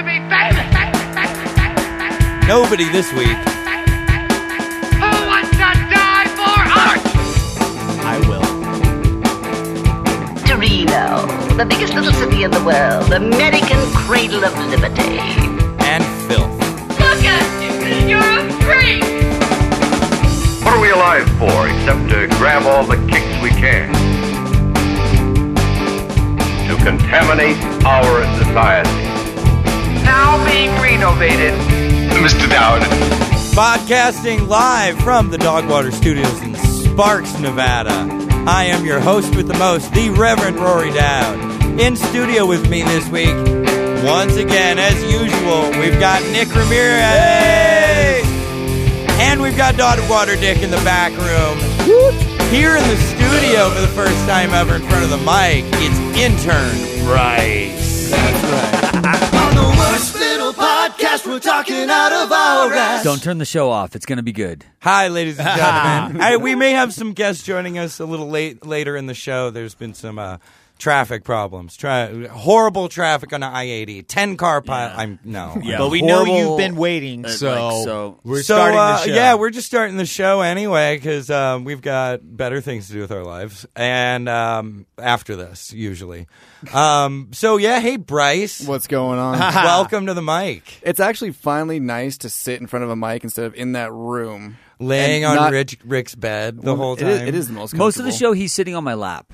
be famous? Nobody this week. Who wants to die for art? I will. Torino, the biggest little city in the world, American cradle of liberty. And filth. Look at you! You're a freak! What are we alive for except to grab all the kicks we can? To contaminate our society. Now being renovated. Mr. Dowd. Podcasting live from the Dogwater Studios in Sparks, Nevada. I am your host with the most, the Reverend Rory Dowd. In studio with me this week, once again, as usual, we've got Nick Ramirez. And we've got Dogwater Dick in the back room. Here in the studio for the first time ever in front of the mic, it's intern Bryce. That's right. On the worst little podcast, we're talking out of our ass. Don't turn the show off. It's going to be good. Hi, ladies and gentlemen. We may have some guests joining us a little later in the show. There's been some traffic problems. Horrible traffic on I-80. 10-car pile. No. Yeah. But we know you've been waiting, so we're starting the show. Yeah, we're just starting the show anyway because we've got better things to do with our lives. And after this, usually. Hey, Bryce. What's going on? Welcome to the mic. It's actually finally nice to sit in front of a mic instead of in that room. Laying on Rick's bed the whole time. It is the most comfortable. Most of the show, he's sitting on my lap.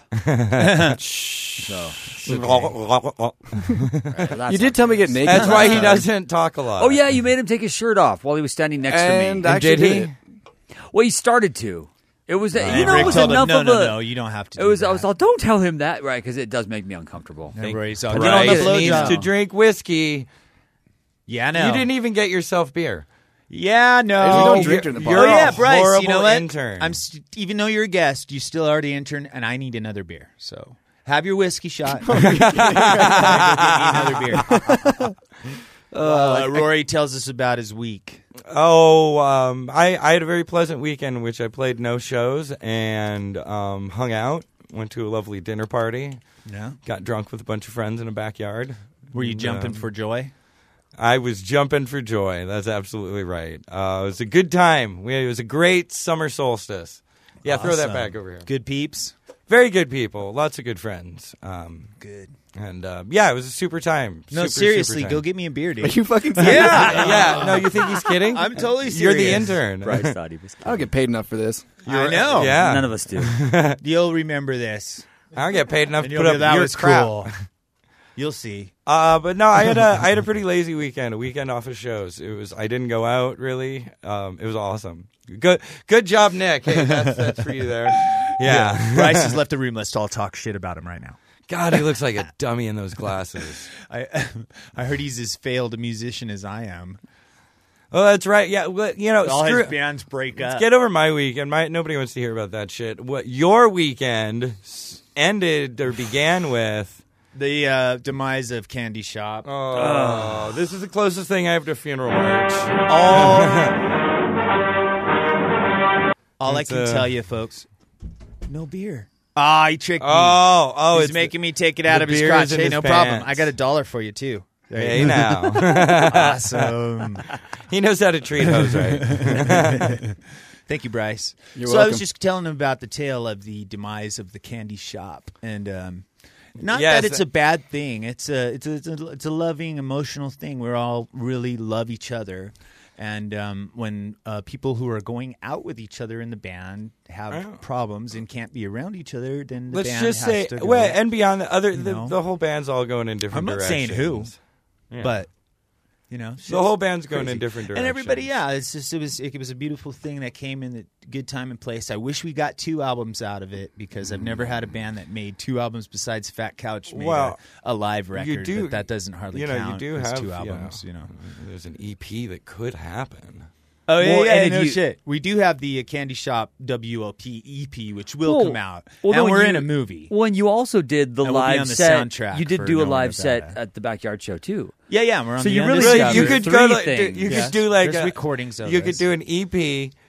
You did tell me to get naked. That's why he doesn't talk a lot. Oh, yeah, you made him take his shirt off while he was standing next to me. And actually did he? Well, he started to. It was, Rick it was told enough him, of no, you don't have to do that. I was all, don't tell him that, right, because it does make me uncomfortable. Bryce Bryce needs to drink whiskey. Yeah, no. You didn't even get yourself beer. Yeah, no. You don't drink during the You're Oh, podcast. yeah, a Bryce, horrible you know what? intern. Even though you're a guest, you still are the intern, and I need another beer. So have your whiskey shot. Go get me another beer. Rory tells us about his week. I had a very pleasant weekend in which I played no shows and hung out. Went to a lovely dinner party. Yeah. Got drunk with a bunch of friends in a backyard. Were you jumping for joy? I was jumping for joy. That's absolutely right. It was a good time. It was a great summer solstice. Yeah, Throw that back over here. Good peeps. Very good people. Lots of good friends. Good. And it was a super time. No, Super, seriously, super go time. get me a beer, Are dude. you fucking serious? Yeah. No, you think he's kidding? I'm totally serious. You're the intern. Bryce thought he was I don't get paid enough for this. I know. Yeah. None of us do. You'll remember this. I don't get paid enough And to you'll put be, up that your was crap. cool. You'll see. But no, I had a pretty lazy weekend. A weekend off of shows. I didn't go out really. It was awesome. Good job, Nick. Hey, that's for you there. Yeah. Bryce has left the room. Let's all talk shit about him right now. God, he looks like a dummy in those glasses. I heard he's as failed a musician as I am. Oh, that's right. Yeah, well, All his bands break up. Get over my weekend. Nobody wants to hear about that shit. What your weekend ended or began with? The demise of Candy Shop. Oh, this is the closest thing I have to a funeral march. All I It's, can tell you, folks, no beer. Ah, he tricked me. Oh, He's it's making me take it out the of his beer crotch. is in Hey, his no problem. pants. I got $1 for you, too. Hey now. Awesome. He knows how to treat hoes right. Thank you, Bryce. You're I was welcome. just telling him about the tale of the demise of the Candy Shop, and not Yes. that it's a bad thing. It's a loving, emotional thing. We all really love each other, and when people who are going out with each other in the band have problems and can't be around each other, then the Let's band just has say, to go. well, and beyond the know. the whole band's all going in different I'm not directions. saying who, but the whole band's going in different directions. And everybody, it was a beautiful thing that came in at a good time and place. I wish we got 2 albums out of it because I've never had a band that made 2 albums besides Fat Couch made a live record. you do. But that doesn't hardly count. You do as have 2 albums. There's an EP that could happen. Oh yeah, Well, yeah, and no you- shit. We do have the Candy Shop WLP EP, which will Well, come out, well, and no, we're you- in a movie. When you also did the And we'll be live on the set, soundtrack you did for do a No live Nevada. set at the Backyard Show too. Yeah, we're on So the you end really of the got show. You could three go. things. You could do like There's a recordings of You this. could do an EP.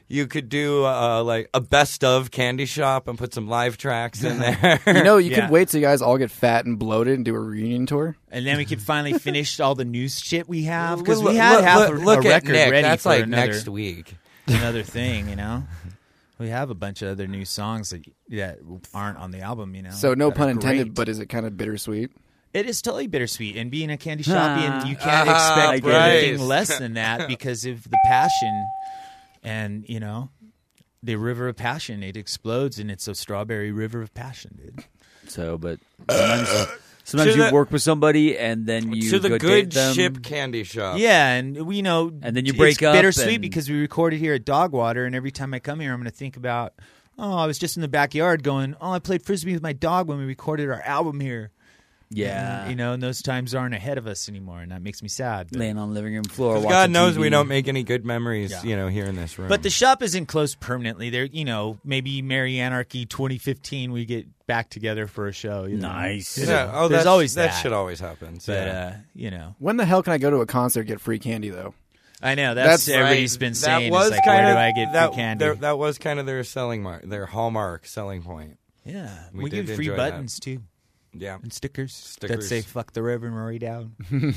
You could do like a best of candy shop and put some live tracks in there. You Yeah. could wait till you guys all get fat and bloated and do a reunion tour. And then we could finally finish all the news shit we have because Look- we had look- half look a at record Nick. ready That's for like another, next week. another thing, you know. We have a bunch of other new songs that aren't on the album, you know. So no that pun are intended, great. but is it kind of bittersweet? It is totally bittersweet, and being a candy shop, and you can't expect Bryce. anything less than that because of the passion, and you know, the river of passion. It explodes, and it's a strawberry river of passion, dude. So, but sometimes To you the- work with somebody and then you to the go good date them. ship candy shop. Yeah, and we know, And then you it's break up bittersweet and- because we recorded here at Dogwater, and every time I come here, I'm going to think about, I was just in the backyard going, I played frisbee with my dog when we recorded our album here. Yeah. You know, and those times aren't ahead of us anymore, and that makes me sad. But, Laying on the living room floor. 'Cause watching God knows TV. we don't make any good memories, Yeah. you know, here in this room. but the shop isn't closed permanently. There, you know, maybe Merry Anarchy 2015, we get back together for a show. You know? Nice. You yeah, know, oh, there's that's, always that that. shit always happens. But yeah. you know, When the hell can I go to a concert and get free candy, though? I know that's That's everybody's Right. been saying. That was is like, kind where of do I get that, free candy? That was kind of their their hallmark selling point. Yeah, We we did give free enjoy that. buttons too. Yeah, And stickers that Stickers. say "fuck the Reverend Rory Down."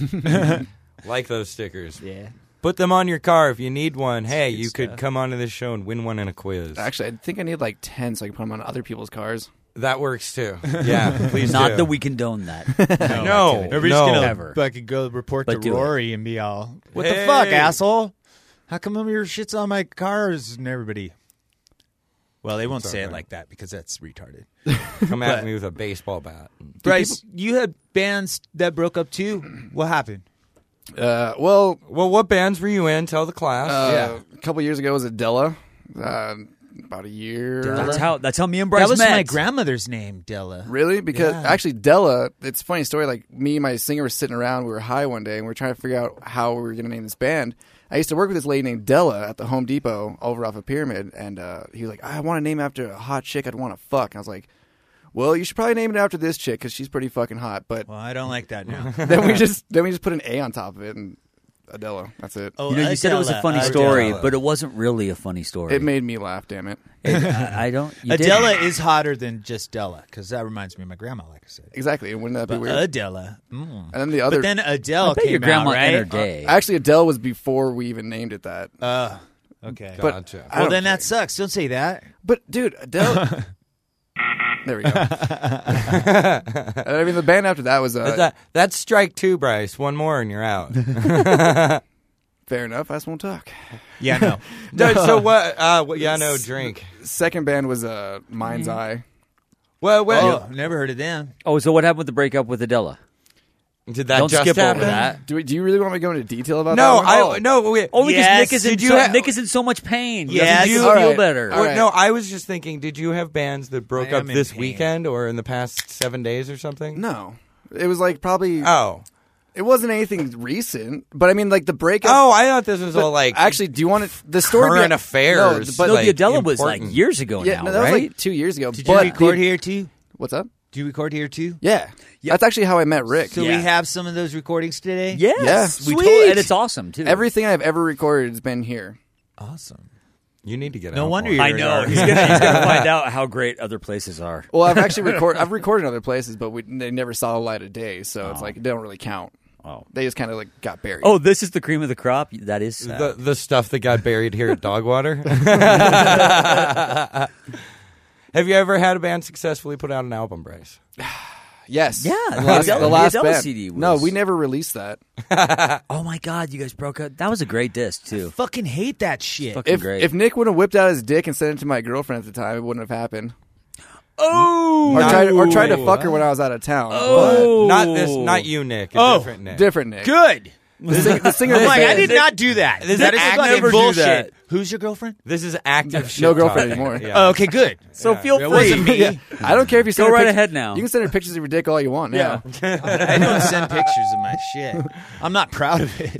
like those stickers. Yeah, Put them on your car if you need one. Hey, good you could stuff. come onto this show and win one in a quiz. Actually, I think I need like 10 so I can put them on other people's cars. That works too. Yeah, please Not do. that we condone that. No, everybody's no. gonna Ever. fucking go report But to do it. Rory and be all, "What the Hey. fuck, asshole? How come your shit's on my cars?" And everybody. Well, they won't say it okay. like that because that's retarded. Come at But- me with a baseball bat. Bryce, you had bands that broke up too. What happened? Well, Well, what bands were you in? Tell the class. a couple years ago was Adela. About a year. That's how me and Bryce That was met. my grandmother's name, Della. Really? Because Yeah. actually, Della, it's a funny story. Like, me and my singer were sitting around, we were high one day, and we were trying to figure out how we were going to name this band. I used to work with this lady named Della at the Home Depot over off of Pyramid, and he was like, I want to name it after a hot chick I'd want to fuck. And I was like, well, you should probably name it after this chick because she's pretty fucking hot. But Well, I don't like that now. then we just put an A on top of it, and Adela. That's it. Oh, You know, you said it was a Adela. funny Adela. story, but it wasn't really a funny story. It made me laugh, damn it. I don't. You Adela didn't. is hotter than just Della because that reminds me of my grandma, like I said. Exactly. Wouldn't that be But weird? Adela. And then the other. But then Adele I bet came your grandma out, right? in her day. Actually, Adele was before we even named it that. Okay. but Gotcha. I well, don't then care. that sucks. Don't say that. But dude, Adele. There we go. I mean, the band after that was That's strike two, Bryce. One more and you're out. fair enough. I just won't talk. Yeah, no. No, so what? Yeah, no, drink. Second band was Mind's Eye. Well, Oh, never heard of them. Oh, so what happened with the breakup with Adela? did that Don't just skip happen? over that. Do you really want me to go into detail about No, that? one? no. Wait. Only because Yes. Nick is in Did you so, ha- Nick is in so much pain. He Yes. doesn't feel All right. better. All right. No, I was just thinking. Did you have bands that broke I up am in this pain. weekend or in the past 7 days or something? No. It was like probably. Oh. It wasn't anything recent, but I mean, like the breakup. Oh, I thought this was all like actually, do you want it? The story current behind- affairs. No, but No, like, the Adela was like important. years ago yeah, now, no, that right? was like 2 years ago. Did but you record the- here too? What's up? Do you record here too? Yeah. That's actually how I met Rick. So Yeah. we have some of those recordings today? Yes, Yeah. we Sweet. told, and it's awesome too. Everything I've ever recorded has been here. Awesome. You need to get No out wonder more. you're I know an he's gonna find out how great other places are. Well, I've actually I've recorded in other places, but they never saw the light of day, so it's like it don't really count. Oh. They just kind of like got buried. Oh, this is the cream of the crop. That is sad. the stuff that got buried here at Dogwater. Have you ever had a band successfully put out an album, Bryce? yes, Yeah, the last, the the last Adele band. CD was- No, we never released that. Oh my God, you guys broke up. That was a great disc too. Fucking hate that shit. Fucking great. If Nick would have whipped out his dick and sent it to my girlfriend at the time, it wouldn't have happened. oh, Or tried to fuck her when I was out of town. Not you, Nick. A different Nick. But different Nick. Good. The singer of I'm the like, I band. did not do that. This That is is active- fucking never do bullshit. that. Who's your girlfriend? This is active shit No girlfriend talking. anymore. Yeah. Oh, okay, good. so feel It free. wasn't me. Yeah. I don't care if you send Go her right pic- ahead now. You can send her pictures of your dick all you want now. I don't send pictures of my shit. I'm not proud of it. In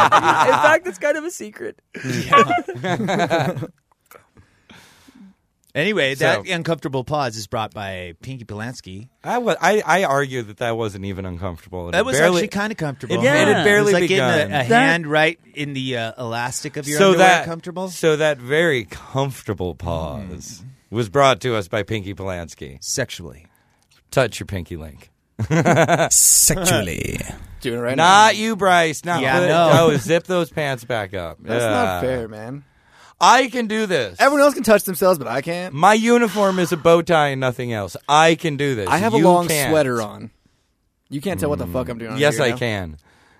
fact, it's kind of a secret. Anyway, that So- uncomfortable pause is brought by Pinky Polanski. I argue that wasn't even uncomfortable. That was actually kind of comfortable. Yeah. It had barely it was like begun. getting a hand right in the elastic of your so underwear that comfortable. So that very comfortable pause was brought to us by Pinky Polanski. Sexually. Touch your pinky link. Sexually. Doing it right Not you, Bryce. Not Yeah, no. zip those pants back up. now. That's not fair, man. I can do this. Everyone else can touch themselves, but I can't. My uniform is a bow tie and nothing else. I can do this. I have a You long can't. sweater on. You can't tell what the fuck I'm doing. Yes, I now. can.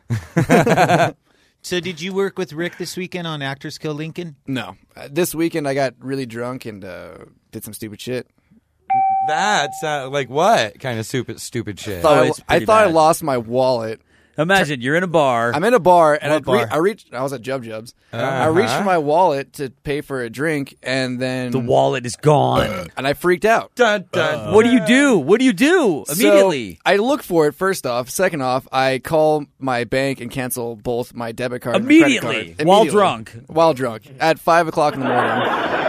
So did you work with Rick this weekend on Actors Kill Lincoln? No, this weekend I got really drunk and did some stupid shit. That's like what kind of stupid shit? Oh, I it's thought pretty I bad. lost my wallet. Imagine you're in a bar. I'm in a bar and What bar? I reached. I was at Jub Jub's. I reached for my wallet to pay for a drink, and then the wallet is gone. and I freaked out. Dun, dun. What do you do? What do you do immediately? So I look for it. First off, second off, I call my bank and cancel both my debit card and my credit Immediately? card. While drunk? While drunk at 5:00 in the morning.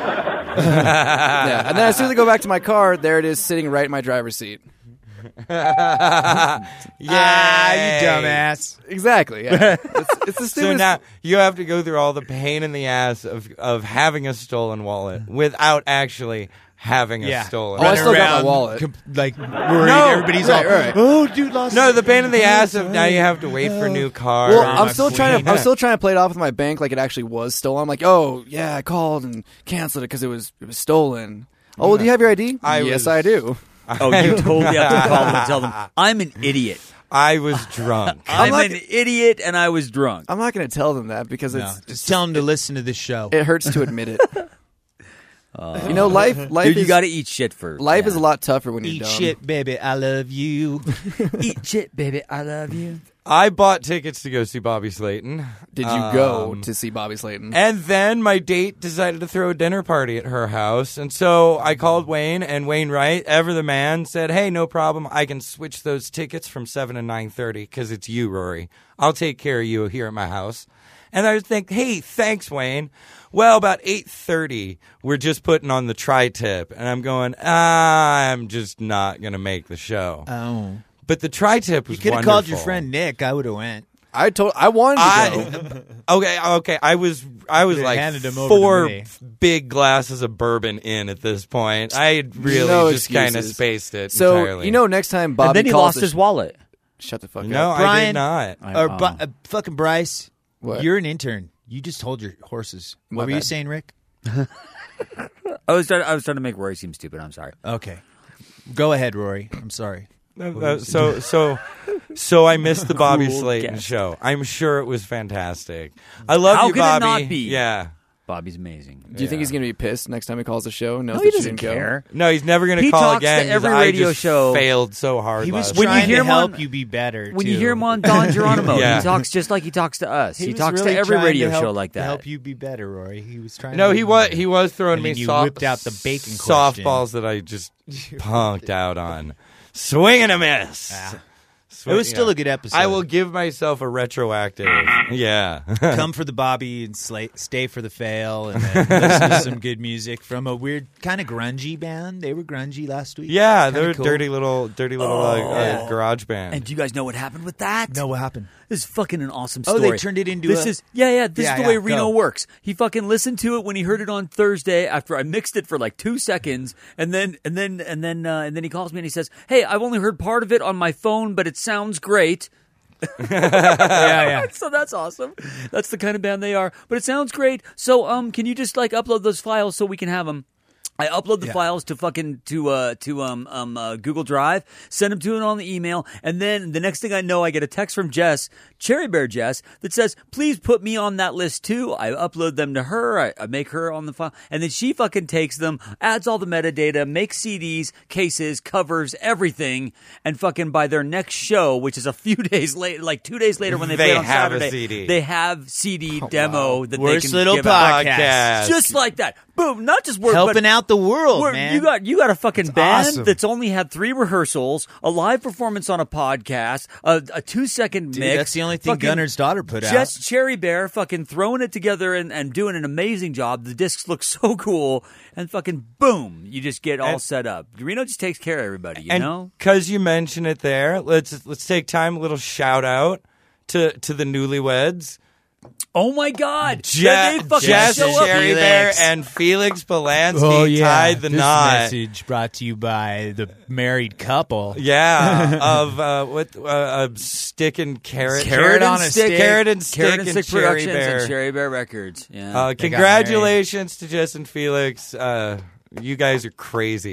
Yeah, and then as soon as I go back to my car, there it is, sitting right in my driver's seat. Yeah, you dumbass. Exactly. Yeah. It's the stupidest. So now you have to go through all the pain in the ass of having a stolen wallet without actually having a stolen. Oh, I wallet. still got my wallet. Like worried. No. Everybody's Right, all, right. oh, dude, lost. No, the pain in the ass of now you have to wait for new cards. Well, I'm still trying queen. to play it off with my bank like it actually was stolen. I'm like, oh yeah, I called and canceled it because it was stolen. Oh, well, do you have your ID? Yes, I do. Oh, you totally have to call them and tell them, I'm an idiot. I was drunk. I'm not- an idiot and I was drunk. I'm not going to tell them that because No, it's just tell them to listen to this show. it hurts to admit it. You know, life Dude, you is got to eat shit first. life is a lot tougher when you're Eat dumb. shit, baby. I love you. Eat shit, baby. I love you. I bought tickets to go see Bobby Slayton. Did you go to see Bobby Slayton? And then my date decided to throw a dinner party at her house. And so I called Wayne, and Wayne Wright, ever the man, said, hey, no problem. I can switch those tickets from 7 to 9:30 because it's you, Rory. I'll take care of you here at my house. And I would think, hey, thanks, Wayne. Well, about 8:30, we're just putting on the tri-tip. And I'm going, I'm just not going to make the show. Oh. But the tri-tip was You could have wonderful. called your friend Nick. I would have went. I wanted to go. Okay. I was Could've like handed him over to 4 me. big glasses of bourbon in at this point. I had really No just kind of excuses. spaced it So entirely. you know, next time Bobby And then he calls lost the his wallet. Shut the fuck no, up. I did Brian, not. Or fucking Bryce. What? You're an intern. You just hold your horses. My What were you bad. saying, Rick? I was trying to make Rory seem stupid. I'm sorry. Okay. Go ahead, Rory. I'm sorry. So I missed the Bobby Cruel Slayton guest. show. I'm sure it was fantastic. I love How you, could it Bobby. not be? Yeah. Bobby's amazing. Do you think he's going to be pissed next time he calls the show? Knows No, that he you doesn't didn't go? care. No, he's never going to He call talks again. to every 'cause I radio just show. failed so hard. He was last When you trying time. hear to him help on- you be better. When too. you hear him on Don Geronimo, Yeah. he talks just like he talks to us. He was talks really to every trying radio help- show like to that. help you be better, Rory. He was trying. No, to he be was better. throwing And me then you soft, whipped out the bacon question. softballs that I just punked out on. Swing and a miss. It was still a good episode. I will give myself a retroactive. Yeah. come for the Bobby and stay for the fail, and then listen to some good music from a weird kind of grungy band. They were grungy last week. Yeah, Kinda they're cool. dirty little garage band. And do you guys know what happened with that? No, what happened? This is fucking an awesome Oh, story. they turned it into this a- is This Yeah, is the way yeah, Reno go. works. He fucking listened to it when he heard it on Thursday after I mixed it for like 2 seconds, and then he calls me and he says, "Hey, I've only heard part of it on my phone, but it sounds great." Yeah. So that's awesome. That's the kind of band they are. But it sounds great. So can you just like upload those files so we can have them? I upload the files to Google Drive, send them to him on the email, and then the next thing I know, I get a text from Jess, Cherry Bear Jess, that says, "Please put me on that list too." I upload them to her, I make her on the file, and then she fucking takes them, adds all the metadata, makes CDs, cases, covers, everything, and fucking by their next show, which is a few days later, like 2 days later when they play it on have a Saturday, CD. they have CD demo that Worst they can little give out. podcast. Just like that. Boom. Not just word, Helping but out out the world, Where man. You got a fucking band awesome. that's only had 3 rehearsals, a live performance on a podcast, a 2-second Dude, mix. that's the only thing fucking Gunner's daughter put out. Just Cherry Bear fucking throwing it together and doing an amazing job. The discs look so cool, and fucking boom, you just get all set up. Reno just takes care of everybody, you know? Because you mentioned it there, let's take time, a little shout out to the newlyweds. Oh my God! Jess, Did they fucking show up? Cherry Bear, and Felix Belansky tied the this knot. message brought to you by the married couple. Yeah, of stick and carrot, Carrot on a stick. carrot and stick, and Stick Cherry Productions Bear. and Cherry Bear Records. Yeah. Congratulations to Jess and Felix. You guys are crazy.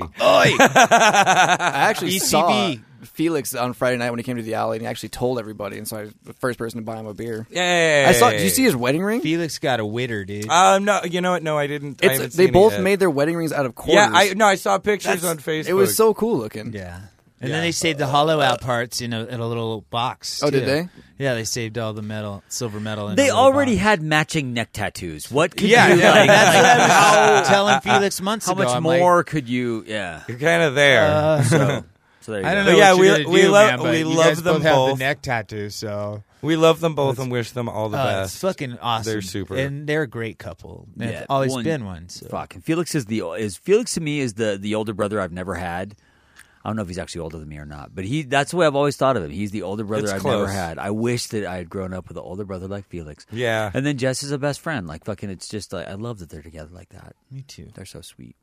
I actually ECB. saw Felix on Friday night when he came to the alley, and he actually told everybody, and so I was the first person to buy him a beer. Yay! I saw. Did you see his wedding ring? Felix got a witter, dude. No, you know what? No, I didn't. I haven't They seen both it yet. made their wedding rings out of quarters. Yeah, I saw pictures on Facebook. It was so cool looking. Yeah. And then they saved the hollow out parts in a little box. Oh, too. did they? Yeah, they saved all the metal, silver metal. In They a little already box. had matching neck tattoos. What could Yeah, you yeah, like? That's what I was telling Felix months How ago. much I'm like, more could you? Yeah. You're kind of there. So there you I go. don't know. Yeah, what we- you're gonna we do, love- man, but we you love guys them both. Have both. the neck tattoos, so We love them both and wish them all the it's best. fucking awesome. They're super. and they're a great couple. And Yeah, it's always one- been one. So. Fuck. And Felix Felix to me is the older brother I've never had. I don't know if he's actually older than me or not, but that's the way I've always thought of him. He's the older brother It's I've close. never had. I wish that I had grown up with an older brother like Felix. Yeah. And then Jess is a best friend. Like fucking, it's just like I love that they're together like that. Me too. They're so sweet.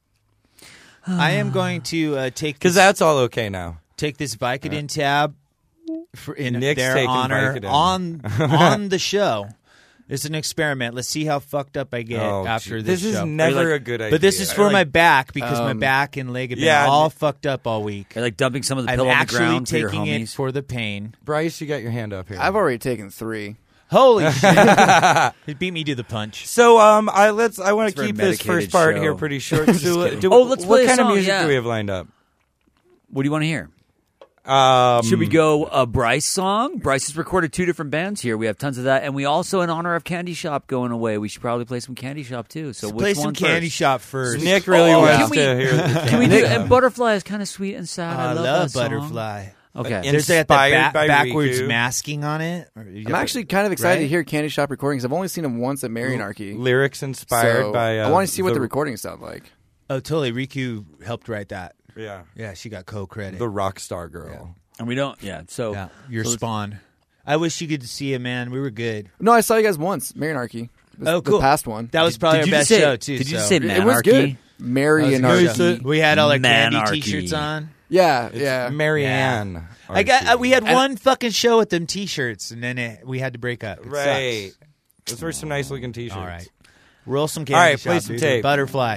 I am going to Because that's all okay now. take this Vicodin tab in Nick's their taking honor Vicodin. on the show. It's an experiment. Let's see how fucked up I get Oh, after gee. this is show. never a good idea. But this is for my back because my back and leg have been yeah, all fucked up all week. They're like dumping some of the I'm pillow on the actually ground for your taking it homies. for the pain. Bryce, you got your hand up here. I've already taken 3. Holy shit! It beat me to the punch. So I want It's to a very keep this medicated first part show. here pretty short. Let's play What a kind of song, music yeah. do we have lined up? What do you want to hear? Um, Should we go a Bryce song? Bryce has recorded 2 different bands here. We have tons of that, and we also, in honor of Candy Shop going away, we should probably play some Candy Shop too. So Play which some one Candy first? Shop first. Nick really Oh, wants can we- to hear the Can we do? Candy And Shop. Butterfly is kind of sweet and sad. I I love that song. Butterfly. Okay. In- There's that Inspired by backwards Riku. masking on it. I'm actually kind of excited Right? to hear Candy Shop recordings. I've only seen them once at Marianarchy. Lyrics inspired So by. I want to see what the recordings sound like. Oh, totally. Riku helped write that. Yeah, Yeah, she got co-credit. the rock star girl. And we don't. Yeah. So yeah, your so let's- spawn. I wish you could see it, man. We were good. No, I saw you guys once, Marianarchy. Oh, cool. The past one. That was probably Did our you best just say- show too. Did you so. just say It was Manarchy? good. That was a good Marianarchy. show. We had all like candy Manarchy. T-shirts on. Yeah, It's yeah. Marianne. We had one fucking show with them T-shirts, and then we had to break up. It Right. sucks. Those were some nice looking T-shirts. All right. Roll some candy. All right, play shop, some dude. tape. Butterfly.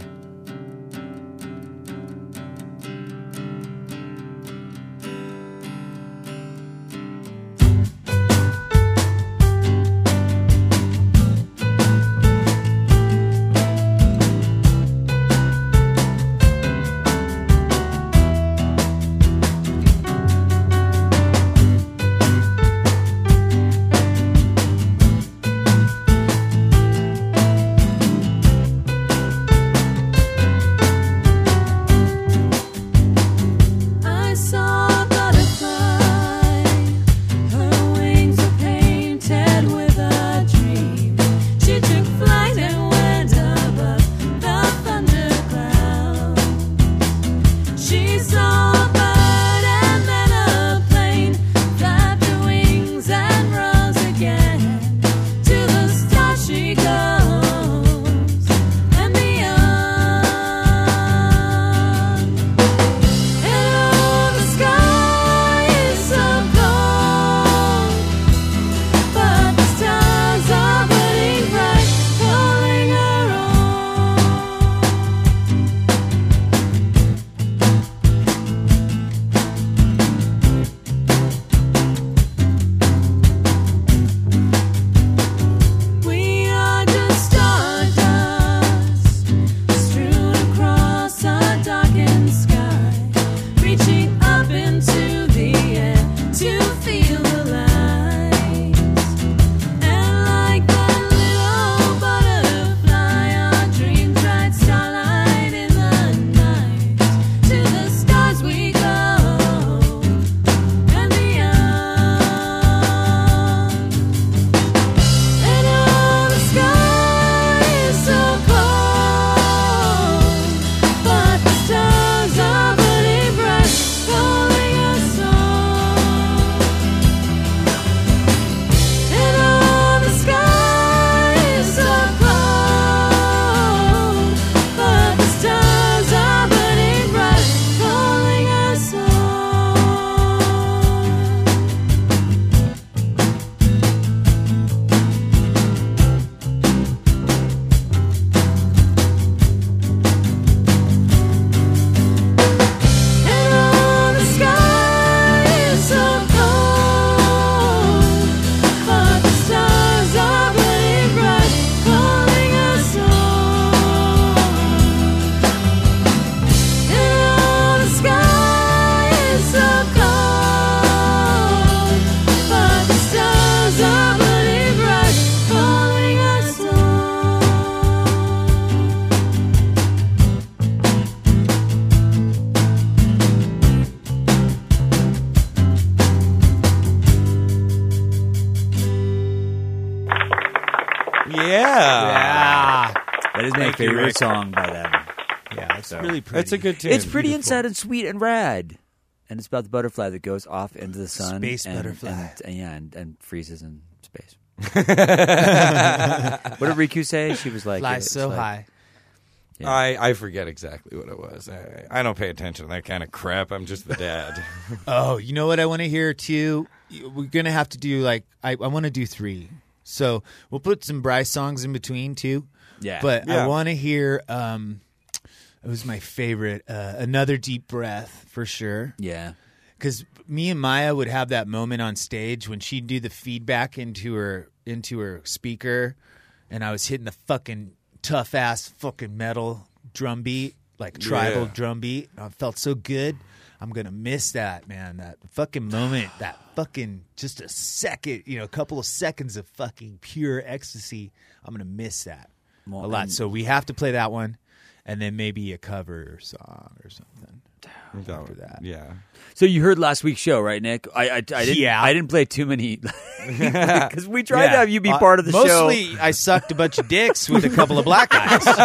Yeah. That is my Thank you, favorite Rick. song by them. Yeah, it's really pretty. It's a good tune. It's pretty and sad and sweet and rad. And it's about the butterfly that goes off into the sun. Space and, butterfly. And freezes in space. What did Riku say? She was like... Fly it's so like- high. Yeah. I forget exactly what it was. I don't pay attention to that kind of crap. I'm just the dad. Oh, you know what I want to hear too? We're going to have to do like, I want to do 3. So we'll put some Bryce songs in between too. Yeah. But Yeah. I want to hear, it was my favorite, Another Deep Breath for sure. Yeah. Because me and Maya would have that moment on stage when she'd do the feedback into her speaker, and I was hitting the fucking tough ass fucking metal drum beat, like tribal Yeah. drum beat. I felt so good. I'm gonna miss that, man. That fucking moment, that fucking just a second, a couple of seconds of fucking pure ecstasy. I'm gonna miss that a lot. and- So we have to play that one, and then maybe a cover song or something. After that. Yeah. So you heard last week's show, right, Nick? I didn't. Yeah. I didn't play too many because we tried to Yeah. have you be part of the show. Mostly, I sucked a bunch of dicks with a couple of black guys. Oh,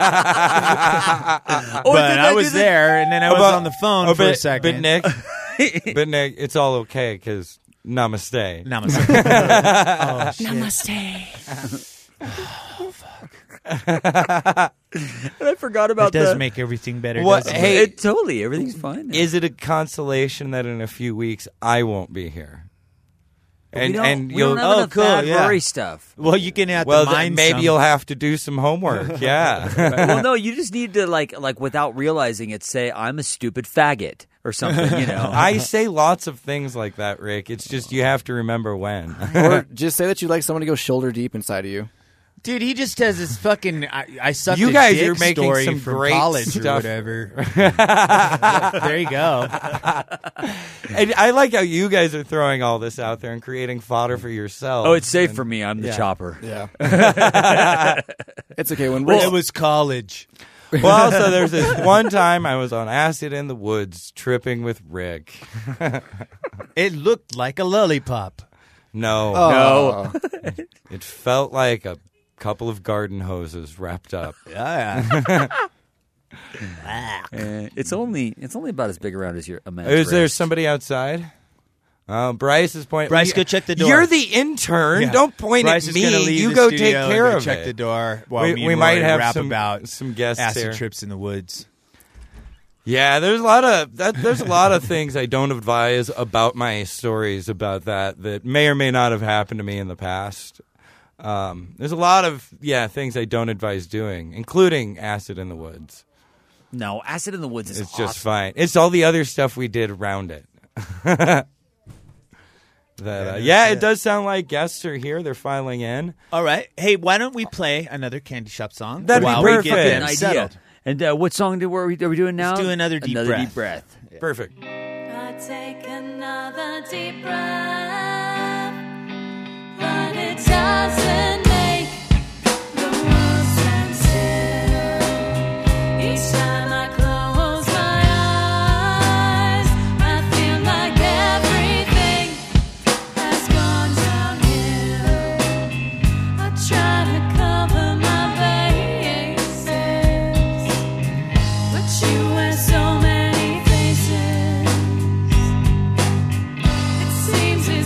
But did I do was the- there, and then I was on the phone for a second. But Nick, it's all okay because namaste. Namaste. Oh, shit. I forgot It about does that. make everything better. What- doesn't it? hey, It totally. Everything's fine. Is it a consolation that in a few weeks I won't be here? we don't have you'll enough cool, bad yeah. Rory stuff. Well, you can have well to then mind maybe some. you'll have to do some homework. Yeah. Well, no, you just need to like without realizing it, say I'm a stupid faggot or something. I say lots of things like that, Rick. It's just you have to remember when. Or just say that you'd like someone to go shoulder deep inside of you. Dude, he just has this fucking I sucked You a guys dick are making story some from great college stuff. or whatever. There you go. And I like how you guys are throwing all this out there and creating fodder for yourselves. Oh, it's safe for me. I'm the Yeah. chopper. Yeah. It's okay. When Well, Rick, it was college. Well, also, there's this one time I was on acid in the woods tripping with Rick. It looked like a lollipop. No. Oh. It felt like a couple of garden hoses wrapped up. Yeah. It's only about as big around as your man's Is there wrist. somebody outside? Bryce is pointing. Bryce, go check the door. You're the intern. Yeah. Don't point Bryce at is gonna me. leave You the go studio take and care go of check it. the door while We- me and we might Rory have rap some- about some guests acid there. trips in the woods. Yeah, there's a lot of things I don't advise about my stories about that may or may not have happened to me in the past. There's a lot of things I don't advise doing, including acid in the woods. No, acid in the woods is It's awesome. just fine. It's all the other stuff we did around it. It does sound like guests are here. They're filing in. All right. Hey, why don't we play another Candy Shop song That'd be while we perfect. get An them idea. settled? And what song are we doing now? Let's do Another Deep Breath. Deep breath. Perfect. I take another deep breath, but it doesn't make the world stand still. Each time I close my eyes, I feel like everything has gone downhill. I try to cover my bases, but you wear so many faces. It seems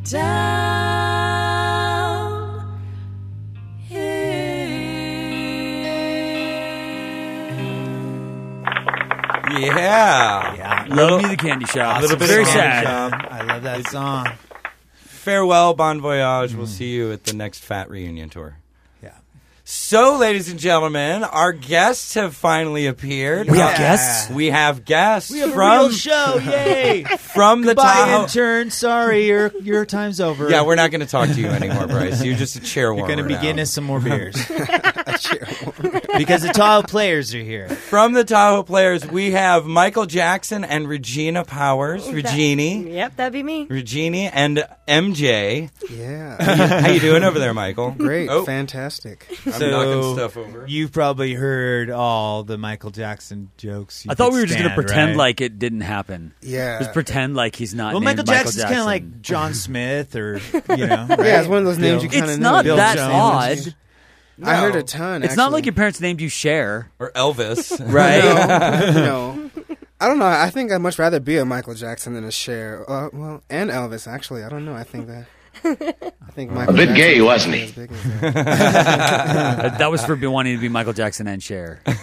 down here. Yeah. Love Me the Candy Shop. A little bit Very of Candy sad. Shop. I love that song. Farewell, bon voyage. We'll see you at the next Fat Reunion tour. Yeah. So, ladies and gentlemen, our guests have finally appeared. We have guests? We have guests We have from a real show, yay! from the Bye, Tahoe. intern. Sorry, your time's over. Yeah, we're not going to talk to you anymore, Bryce. You're just a chair You're warmer going to be now. getting us some more beers. Because the Tahoe players are here. From the Tahoe Players, we have Michael Jackson and Regina Powers. Regini. Yep, that'd be me. Regini and MJ. Yeah. How you doing over there, Michael? Great. Oh, Fantastic. I'm knocking stuff over. You've probably heard all the Michael Jackson jokes. I thought we were just going to pretend like it didn't happen. Yeah. Just pretend like he's not Well, named Michael Jackson's kind of like John Smith or, you know. Right? Yeah, it's one of those names you kind of It's know. not Bill that Jones. odd. I heard a ton. It's not actually. like your parents named you Cher. Or Elvis. Right? No. I don't know. I think I'd much rather be a Michael Jackson than a Cher. Well, and Elvis, actually. I don't know. I think Michael bit Jackson gay, is wasn't he? as big as that. That was for wanting to be Michael Jackson and Cher. Times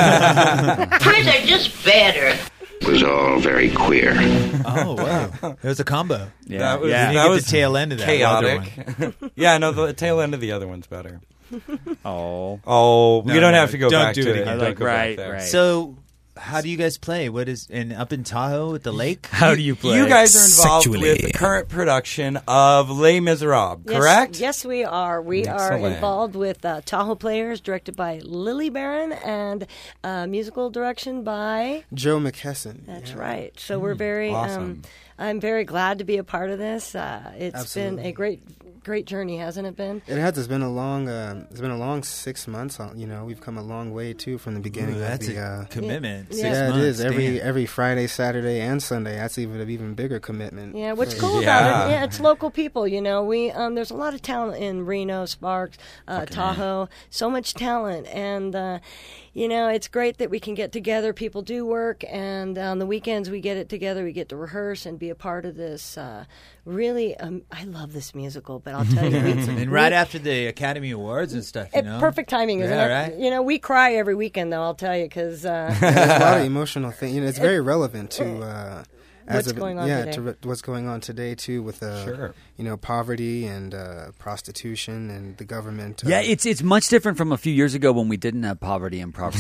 are just better. It was all very queer. Oh, wow. It was a combo. Yeah, That was- yeah. You that get was the tail end of that other chaotic. Yeah, no, the tail end of the other one's better. Oh. Oh, we No, don't no, have to go don't back do to it it. again. Don't Like, go back right, there. right. So, how do you guys play? What is up in Tahoe at the lake? How do you play? You guys are involved with the current production of Les Miserables, Yes, correct? Yes, we are. We are Excellent. involved with Tahoe Players, directed by Lily Barron, and musical direction by. Joe McKesson. That's yeah. right. So we're very. awesome. I'm very glad to be a part of this. It's Absolutely. been a great journey, hasn't it been? It has. It's been a long 6 months. You know, we've come a long way too from the beginning. Ooh, that's of the, a commitment. Yeah. 6 yeah, months. it is. damn. Every Friday, Saturday, and Sunday. That's even bigger commitment. Yeah, what's for- cool Yeah. about it? Yeah, it's local people. You know, we there's a lot of talent in Reno, Sparks, Tahoe. So much talent, and you know, it's great that we can get together. People do work, and on the weekends we get it together. We get to rehearse and be a part of this. Really, I love this musical, but I'll tell you, And right after the Academy Awards and stuff, you know. perfect timing, isn't Yeah, it? right? You know, we cry every weekend, though. I'll tell you, because There's a lot of emotional things. You know, it's very relevant to What's going on today. to what's going on today too with Sure. you know, poverty and prostitution and the government. Yeah, it's much different from a few years ago when we didn't have poverty and property.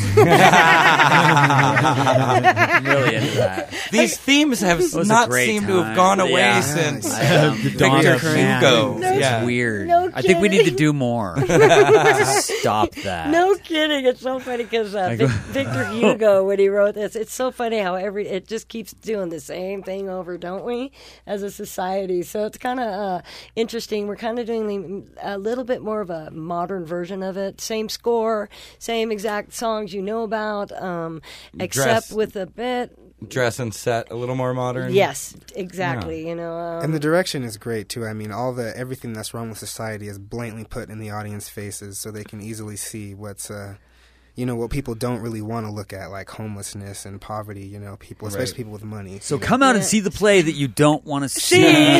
I'm really into that. These themes have was a not great seemed to have time. gone away Yeah. since The dawn Victor of man. Hugo. It's Yeah. weird. No I think we need to kidding. do more. Stop that. No kidding. It's so funny because Victor Hugo, when he wrote this, it's so funny how it just keeps doing the same thing over, don't we, as a society? So it's kind of interesting. We're kind of doing a little bit more of a modern version of it. Same score, same exact songs you know about, except Dress. with a bit. Dress and set a little more modern. Yes, exactly. You know, and the direction is great too. I mean, everything that's wrong with society is blatantly put in the audience faces, so they can easily see what's you know, what people don't really want to look at, like homelessness and poverty. You know, people, especially people with money. So come out and see the play that you don't want to see.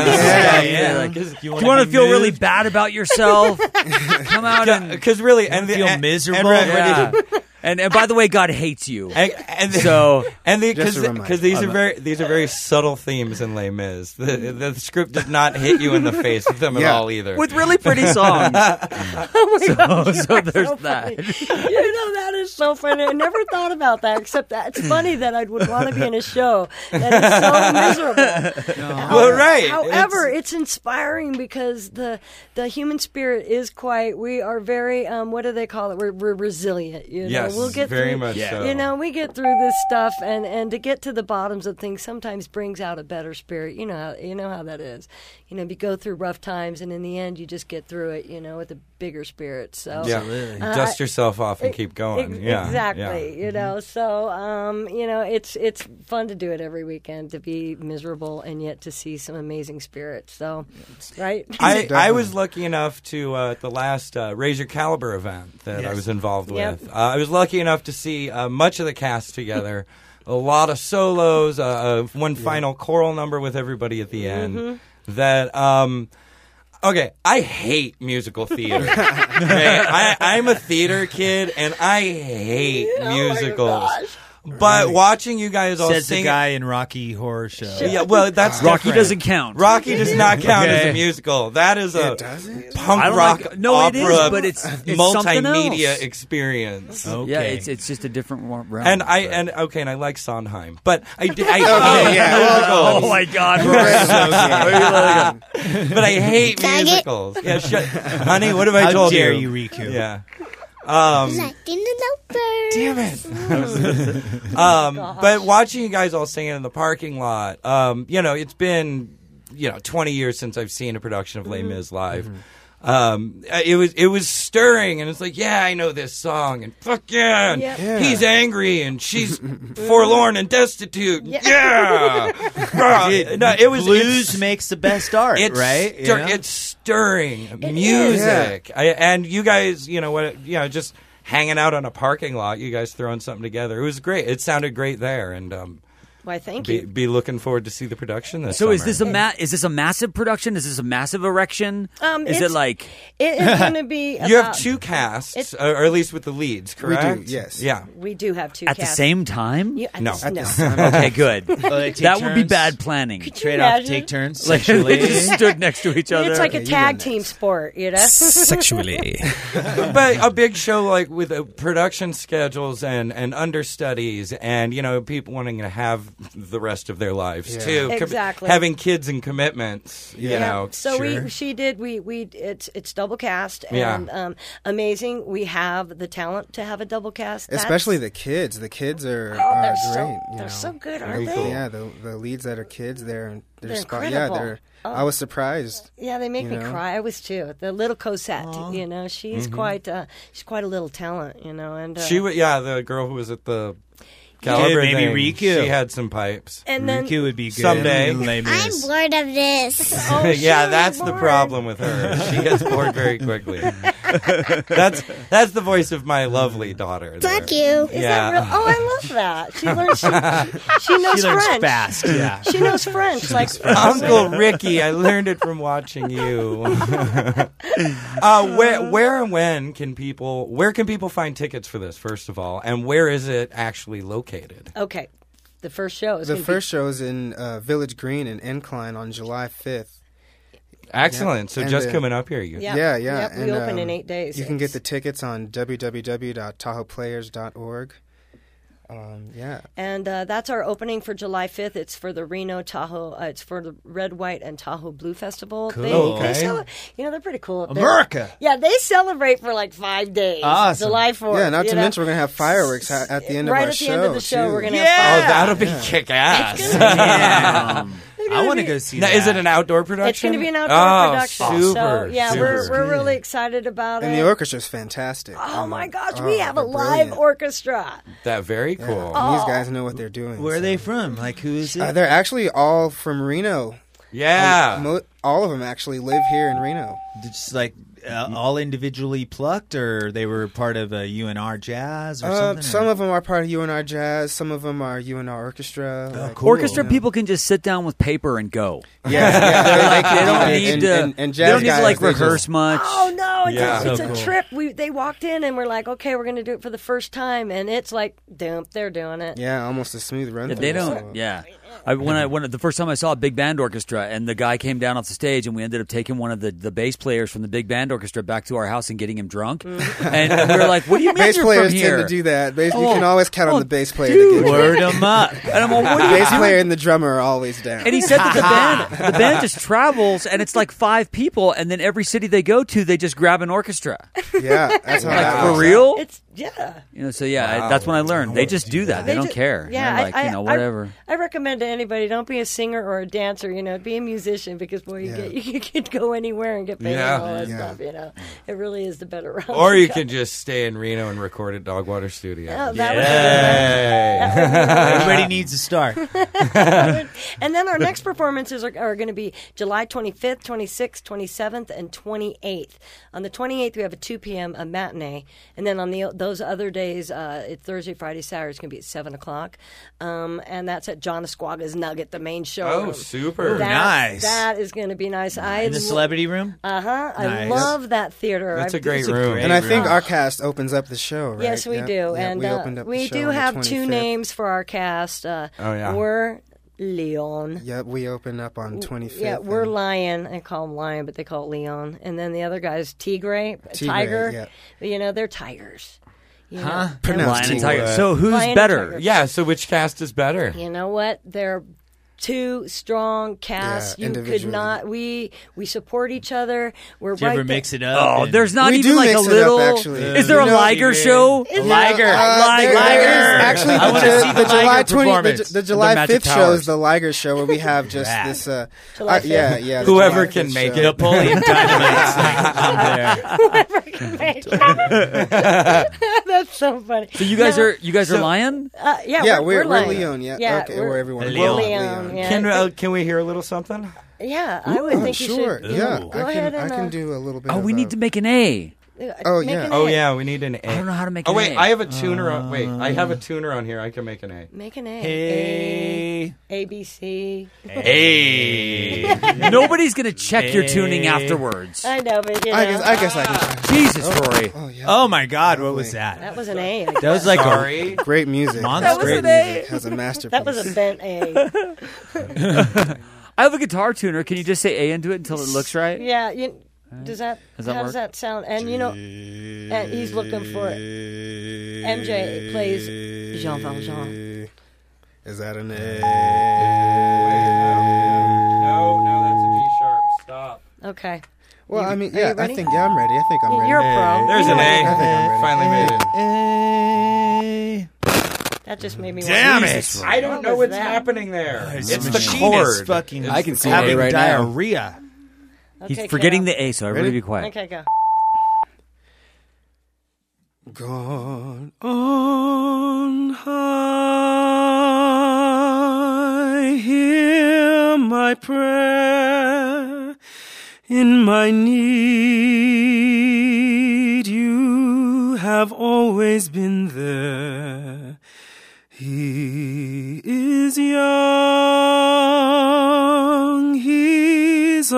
Yeah. Like, Do you want to feel really bad about yourself? Come out and Because really, and feel miserable? yeah. And by the way, God hates you. And So because Just a reminder. these are very subtle themes in Les Mis. The script does not hit you in the face with them at all either. with really pretty songs. Oh my gosh, so that's there's so that. funny. You know, that is so funny. I never thought about that, except that it's funny that I would want to be in a show that is so miserable. Well, right. However, it's inspiring because the human spirit is we are very, what do they call it? We're resilient. You know? Yes, we'll get very through, much so. You know, we get through this stuff, and to get to the bottoms of things sometimes brings out a better spirit. You know how that is. You know, you go through rough times, and in the end, you just get through it. You know, with a bigger spirit. So Yeah, dust yourself off and keep going. Yeah, exactly. yeah. You know, so you know, it's fun to do it every weekend, to be miserable and yet to see some amazing spirits. So, right? I was lucky enough to at the last Raise Your Caliber event that I was involved Yep. with. I was lucky enough to see much of the cast together. A lot of solos, one final choral number with everybody at the end. that okay, I hate musical theater. Okay, I'm a theater kid, and I hate musicals. But watching you guys all Says sing, the guy in Rocky Horror Show. yeah, well, that's Rocky different. doesn't count. Rocky does not count as Okay. a musical. That is a does it? punk I don't rock like- no, it opera, is, but it's something multimedia else. experience. Okay. Yeah, it's just a different realm. And I like Sondheim, but I hate yeah. musicals. Oh my God, But I hate musicals. Yeah, honey, what have I How told dare you? you, Riku? Yeah. Damn it. But watching you guys all singing in the parking lot, it's been, 20 years since I've seen a production of Les Mis live. It was stirring, and it's like, yeah, I know this song, and fuck yeah, and he's angry, and she's forlorn and destitute. Yeah. No, it was Blues makes the best art, it's right? It's stirring music. And you guys, just hanging out on a parking lot, you guys throwing something together. It was great. It sounded great there, and Why, thank you. be looking forward to see the production this So summer. is this a massive production? Is this a massive erection? Is it like It is going to be. you have about- two casts, or at least with the leads, correct? yes. Yeah. We do have two at the casts. same time? Yeah, No. At no. the same Okay, good. they take That would be turns? bad planning. Trade off, imagine? take turns Like sexually. they just stood next to each other. It's like a you tag go team next. sport, Sexually. But a big show like with production schedules and understudies and people wanting to have the rest of their lives Yeah. too. Exactly. Having kids and commitments, So sure. it's double cast and Yeah. amazing. We have the talent to have a double cast. Especially the kids. The kids are they're great. so- you they're know. so good, Very aren't cool. they? Yeah, the leads that are kids, they're They're spot. incredible. Yeah, I was surprised. Yeah, they make You me know? cry. I was too. The little Cosette, she's quite a little talent, and She was the girl who was at the Caliber Yeah, maybe thing. Riku. She had some pipes. and then Riku would be good. Someday. in Les I'm Mis. bored of this. Yeah, that's the problem with her. She gets bored very quickly. That's the voice of my lovely daughter. there. Fuck you. Is Yeah. that real? Oh, I love that. She learns. She knows She learns French. fast. Yeah. She knows French. Like Uncle Ricky, I learned it from watching you. Where and when can people? Where can people find tickets for this? First of all, and where is it actually located? Okay, the first show is The gonna first show is in Village Green in Incline on July 5th. Excellent. So And just the- coming up here, you. Yeah. Yeah. Yep, we And, open in 8 days. You can get the It's- tickets on www.tahoplayers.org. Yeah. And that's our opening for July 5th. It's for the Reno Tahoe. It's for the Red, White, and Tahoe Blue Festival. Cool. They Okay. they're pretty cool. America. They celebrate for like 5 days. Awesome. July 4th. Yeah, not to you know? mention we're going to have fireworks at the end of Right our at show. the end of the show, too. we're gonna Oh, have that'll be kick ass. Damn. I want to go see Now, that. is it an outdoor It's production? going to be an outdoor Oh, production. Super. So yeah, super. we're really excited about And it. the orchestra's fantastic. Oh my gosh, we have a they're live brilliant. orchestra. That very cool. And these guys know what they're doing. Where are so. they from? Like, who is it? They're actually all from Reno. Yeah. All of them actually live here in Reno. Just like all individually plucked, or they were part of a UNR Jazz or something? Some of them are part of UNR Jazz. Some of them are UNR Orchestra. cool. Orchestra you know. people can just sit down with paper and go. Yeah, They don't need to. And they don't jazz need to guys, like they just- rehearse much. Oh no, it's Yeah. a, it's So a cool. trip. They walked in and we're like, okay, we're going to do it for the first time, and it's like, dump, they're doing it. Yeah, almost a smooth run. They don't. Yeah. When the first time I saw a big band orchestra, and the guy came down off the stage, and we ended up taking one of the bass players from the big band orchestra back to our house and getting him drunk. And we were like, "What do you mean Bass you're players from here?" tend to do that. You Oh, can always count on oh, the bass player dude. to get Word them up. And I'm like, "What are the you bass doing?" player and the drummer are always down. And he said that the band just travels, and it's like 5 people, and then every city they go to, they just grab an orchestra. Yeah, that's how Like that for works real? It's So that's when I learned they just do that. They don't just- care. Yeah, They're like, whatever. I recommend to anybody, don't be a singer or a dancer. Be a musician, because boy, you can go anywhere and get paid Yeah. and all that Yeah. stuff. It really is the better route. Or to you go. can just stay in Reno and record at Dogwater Studio. Oh, that Yay. Everybody needs to start. And then our next performances are going to be July 25th, 26th, 27th, and 28th. On the 28th, we have a 2 p.m. a matinee, and then on the those other days, it's Thursday, Friday, Saturday, it's going to be at 7:00. And that's at John Esquaga's Nugget, the main showroom. Oh, super. Nice. That is going to be nice. In the celebrity room? Uh-huh. I Nice. love that theater. That's a great It's a room. great And I think our cast opens up the show, right? Yes, we Yep. do. Yep, And we opened up the we show do on the have 2 25th. names for our cast. yeah. We're Leon. Yep, we open up on 25th. Yeah, we're and Lion. I call him Lion, but they call it Leon. And then the other guy's Tigre, Tigre, Tiger. yeah. But, you know, they're tigers. You know? Huh? Pronounced Lion and Tigre. Tiger. So who's Lion and better? Tiger. Yeah, so which cast is better? You know what? They're 2 strong casts. Yeah, You could individually. not. We support each other. We're Do you right ever there. mix it up? Oh, and- there's not We even do like a mix it up, little. actually. Is there a You know- Liger show? Liger. Actually, I wanna see the July Liger 20, performance. the July The Magic 5th show Towers. is the Liger show where we have just Rad. this. July 5th. Yeah. the Whoever July can 5th make show. it. Napoleon Dynamite's I'm there. That's so funny. So you guys are Lion? Yeah, we're Lion. Leon. Yeah, okay, or everyone. Leon. Leon. Yeah. Can we hear a little something? Yeah, I would think you Sure. should. Yeah, Go ahead I and can do a little bit. Oh, of we need to make an A. Oh, make yeah. an Oh A. yeah, we need an A. I don't know how to make Oh an wait, A. I have a tuner on. Wait, I have a tuner on here. I can make an A. Make an A. Hey. A, B, C. A. Nobody's gonna check your tuning afterwards. I know, but you know. I guess I can. Jesus, Rory. Oh yeah. Oh my God, what was that? That was an A. I That guess. was like Sorry. Great music. Monster. That was Great an A. music. Has a masterpiece. That was a bent A. I have a guitar tuner. Can you just say A into it until it looks right? Yeah. Does that? Does that how work? does that sound? And you know, and he's looking for it. MJ plays Jean Valjean. Is that an A? No, that's a G sharp. Stop. Okay. Well, You- I mean, are you yeah, I ready? think I'm ready. I think I'm ready. You're a pro. There's You an know A. I think I'm ready. Finally made it. That just made me. Damn want it. I don't What know was what's that? happening there. His It's the machine chord. is fucking I can see having it right now. diarrhea. He's Okay, forgetting Carol. the A, so everybody Ready? be quiet. Okay, go. God on high, hear my prayer. In my need, you have always been there. He is young, he's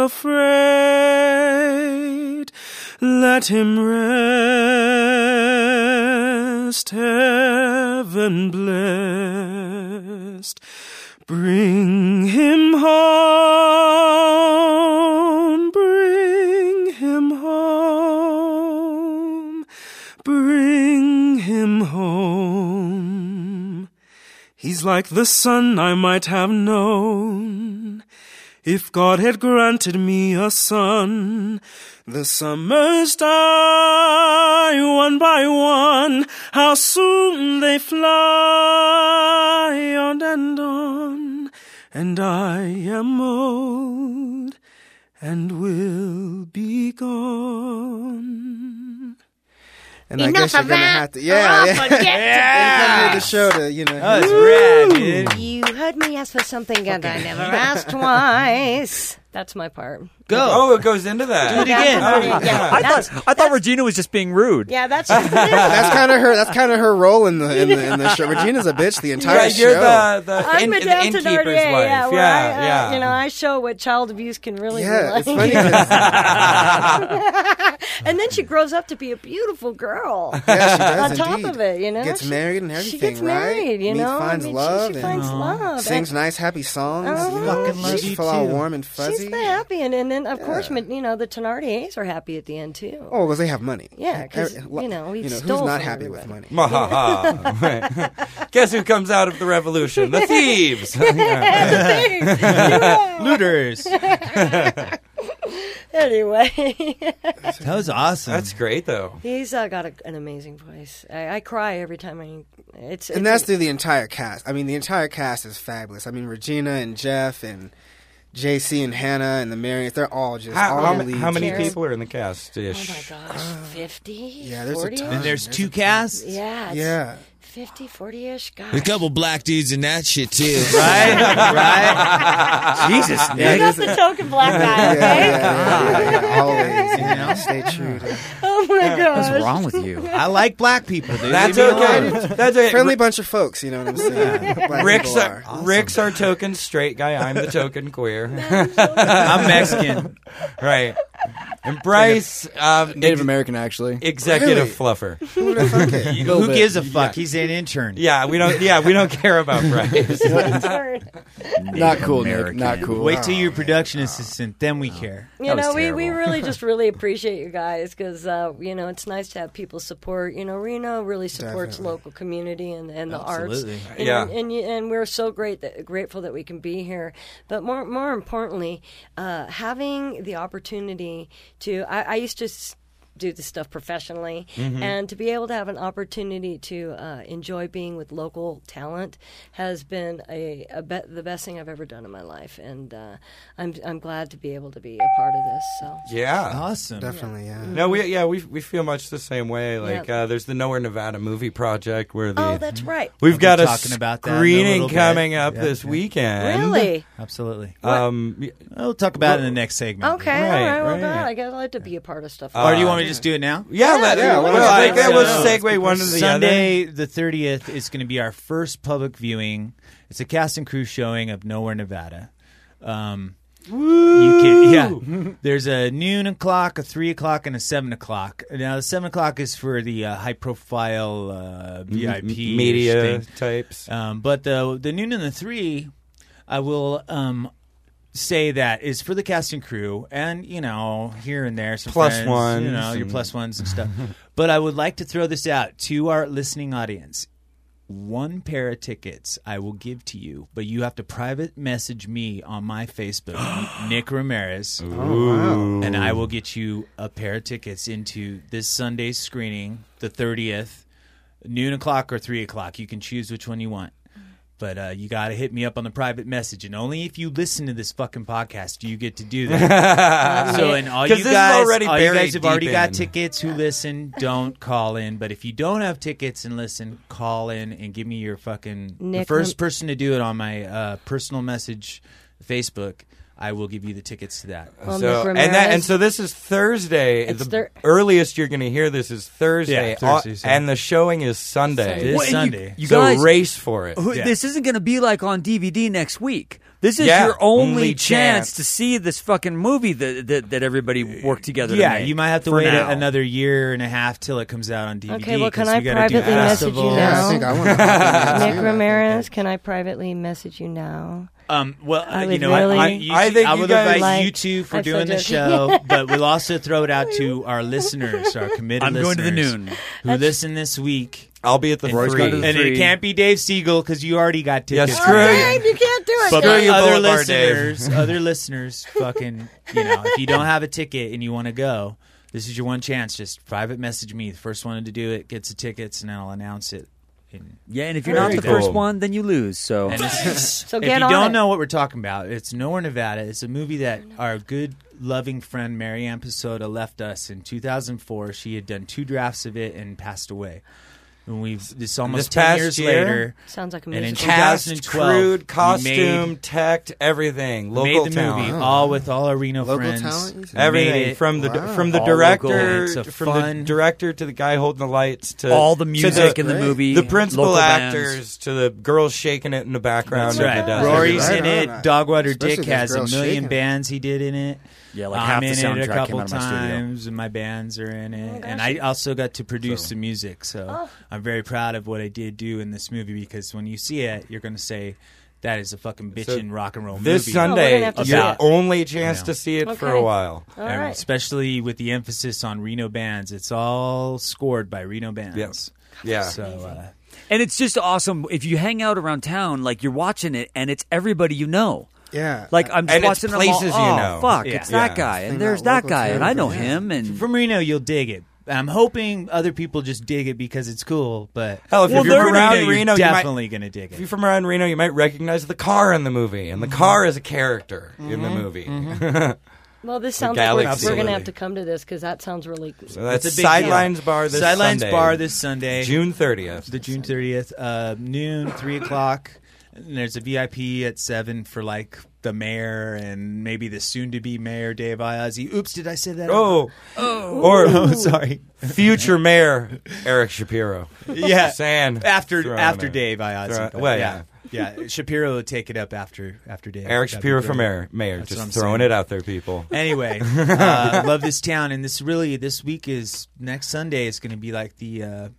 afraid. Let him rest, heaven blessed. Bring him home, bring him home, bring him home. He's like the son I might have known if God had granted me a son. The summers die one by one, how soon they fly on, and I am old and will be gone. And I guess you're gonna have to, yeah. The show to, you know. Oh, it's rad, dude. You heard me ask for something and I never asked twice. That's my part. Go. Oh, it goes into that. Do it again. Yeah, I thought Regina was just being rude. yeah, that's That's kind of her. That's kind of her role in the show. Regina's a bitch the entire Yeah, show. you're the I'm Madame innkeeper's Thenardier, wife. yeah, where yeah. I show what child abuse can really be Yeah, like. it's funny. 'Cause, And then she grows up to be a beautiful girl. yeah, she does On top indeed. of it, you know, Gets married and everything. She gets right? married, you know. Finds I mean, love. She and finds love. sings nice, happy songs. Uh-huh. Fucking love Makes you you feel all too. warm and fuzzy. She's the happy, and then of course, you know, the Thenardiers are happy at the end too. Oh, because they have money. Yeah, 'cause, you know, we who's stole not from happy with everybody. money? Right. Guess who comes out of the revolution? The thieves. Looters. Anyway, That was awesome. That's great, though. he's got an amazing voice. I cry every time it's And that's through the entire cast. I mean, the entire cast is fabulous. I mean, Regina and Jeff and JC and Hannah and the Marians, they're all just all the leads. How many Karen. people are in the cast? Oh my gosh, 50? Yeah, there's 40? a ton. and there's two casts? Yeah, it's Yeah. 50, 40-ish. Gosh. There's a couple black dudes in that shit too. Right? Jesus. You're not the token black guy, okay? Always, stay true. Oh my gosh. What's wrong with you? I like black people, dude. That's Leave me okay. alone. That's okay. Friendly bunch of folks, you know what I'm saying? Black Rick's people our, are. Rick's our token straight guy. I'm the token queer. I'm Mexican. Right. And Bryce, Native American, actually. executive Really? fluffer. Who would have thunk it? Who gives a fuck? He's an intern. Yeah, we don't care about Bryce. Not cool, Nick. Not cool. Wait till you're production assistant, then we care. You know, we really just really appreciate you guys because, you know, it's nice to have people support. You know, Reno really supports Definitely. local community and the arts. Absolutely. You Yeah. know, and we're so grateful that we can be here. But more importantly, having the opportunity to, I used to do this stuff professionally, and to be able to have an opportunity to enjoy being with local talent has been the best thing I've ever done in my life, and I'm glad to be able to be a part of this. So Yeah. Awesome. Definitely, yeah. No, we feel much the same way. Like there's the Nowhere Nevada movie project where oh, that's right. we've got a talking about that in a screening little bit. coming up Yeah, this yeah. weekend. Really? Absolutely. Um, We'll talk about it in the next segment. Okay, Right, all right. Well, right. God, I guess I like to be a part of stuff. Or do you want me to just do it now? yeah, why don't you- we'll segue one to the Sunday, the 30th, is going to be our first public viewing. It's a cast and crew showing of Nowhere, Nevada. You can, there's a noon o'clock, a 3 o'clock, and a 7 o'clock. Now, the 7 o'clock is for the high-profile VIP media thing. types. But the noon and the 3, I will say that is for the cast and crew, and you know, here and there, some Plus friends, ones you know, your and- plus ones and stuff. But I would like to throw this out to our listening audience. One pair of tickets I will give to you, but you have to private message me on my Facebook, Nick Ramirez, and I will get you a pair of tickets into this Sunday's screening, the 30th, noon o'clock or 3 o'clock. You can choose which one you want. But you got to hit me up on the private message, and only if you listen to this fucking podcast do you get to do that. So, and all 'Cause you this is guys, already all you buried guys have already deep got in. tickets who listen, don't call in. But if you don't have tickets and listen, call in and give me your fucking the Nick, first person to do it on my personal message, Facebook. I will give you the tickets to that. Well, So Nick and Ramirez- so this is Thursday. It's The earliest you're going to hear this is Thursday, Yeah, Thursday, and the showing is Sunday. This Well, Sunday. You so guys, race for it. Yeah. This isn't going to be like on DVD next week. This is Yeah, your only only chance chance. to see this fucking movie that everybody worked together to Yeah, make you might have to for wait now. another year and a half till it comes out on DVD. Okay, well, can 'cause I we gotta do privately message you festivals. now? Yeah, I think I want to hop in that Nick too. Ramirez, can I privately message you now? Well, I you would know, really- I think I you would guys- invite Like- you two for I'm so doing the joking. show, but we'll also throw it out to our listeners, our committed I'm going to the listeners noon. who listen this week. I'll be at the And, three. and it can't be Dave Siegel because you already got Yeah, tickets. screw Dave, you. you can't do it. But Screw Dave. you, other Boulevard Dave. listeners, fucking, you know, if you don't have a ticket and you want to go, this is your one chance. Just private message me. The first one to do it gets the tickets, and I'll announce it. Yeah, and if you're Very not the cool. first one, then you lose. So And it's, So if get you on don't it. know what we're talking about, it's Nowhere, Nevada. It's a movie that our good, loving friend Marianne Pisoda left us in 2004. She had done 2 drafts of it and passed away. And this almost This 10 past years year? later. Sounds like a And in musical. Cast, 2012, crude, we costume, made- tech, everything. Local made the talent. movie all with all our Reno Local friends. talent, you said? We made Everything it. from the Wow. from the All director local. It's a from fun- the director to the guy holding the lights to all the to music in the great. movie, the principal local actors bands. to the girls shaking it in the background. That's of right. the desert. Rory's Right in on. it. Dogwater Especially Dick those has a girls million shaking. bands he did in it. Yeah, like half I'm the in it soundtrack a came couple out of my studio. times, and my bands are in it. gosh. And I also got to produce the music, so Oh. I'm very proud of what I did do in this movie because when you see it, you're going to say, that is a fucking bitchin' rock and roll This movie. we're Sunday, gonna have to it's see your it. only chance Yeah. to see it for Okay. a while. All And right. especially with the emphasis on Reno bands. It's all scored by Reno bands. Yeah. So, And it's just awesome if you hang out around town, like you're watching it, and it's everybody you know. Yeah. Like I'm just And it's watching them all, places you oh, know. fuck, Yeah. it's that Yeah. guy, Thing and there's about that local guy, and I know talent, him, and from Reno, you'll dig it. I'm hoping other people just dig it because it's cool, but Hell, if Well, you're from around Reno, Reno, you're you might- definitely going to dig If you're it. from around Reno, you might recognize the car in the movie, and the car is a character in the movie. Well, this sounds like we're Galaxy. going to have to come to this because that sounds really cool. So that's It's a big Sidelines deal. Bar this Sidelines Sunday. Bar this Sunday. June 30th. The June 30th, noon, 3 o'clock. And there's a VIP at 7 for like the mayor and maybe the soon-to-be mayor, Dave Iazzi. Oops, did I say that? Or sorry. future mayor Eric Shapiro. Yeah, Sand after thrown in. Dave Iazzi. Well, yeah. Yeah, Shapiro will take it up after Dave. Eric That'd Shapiro be for great. mayor. That's what I'm Just throwing saying. it out there, people. Anyway, love this town, and this week is next Sunday is going to be like the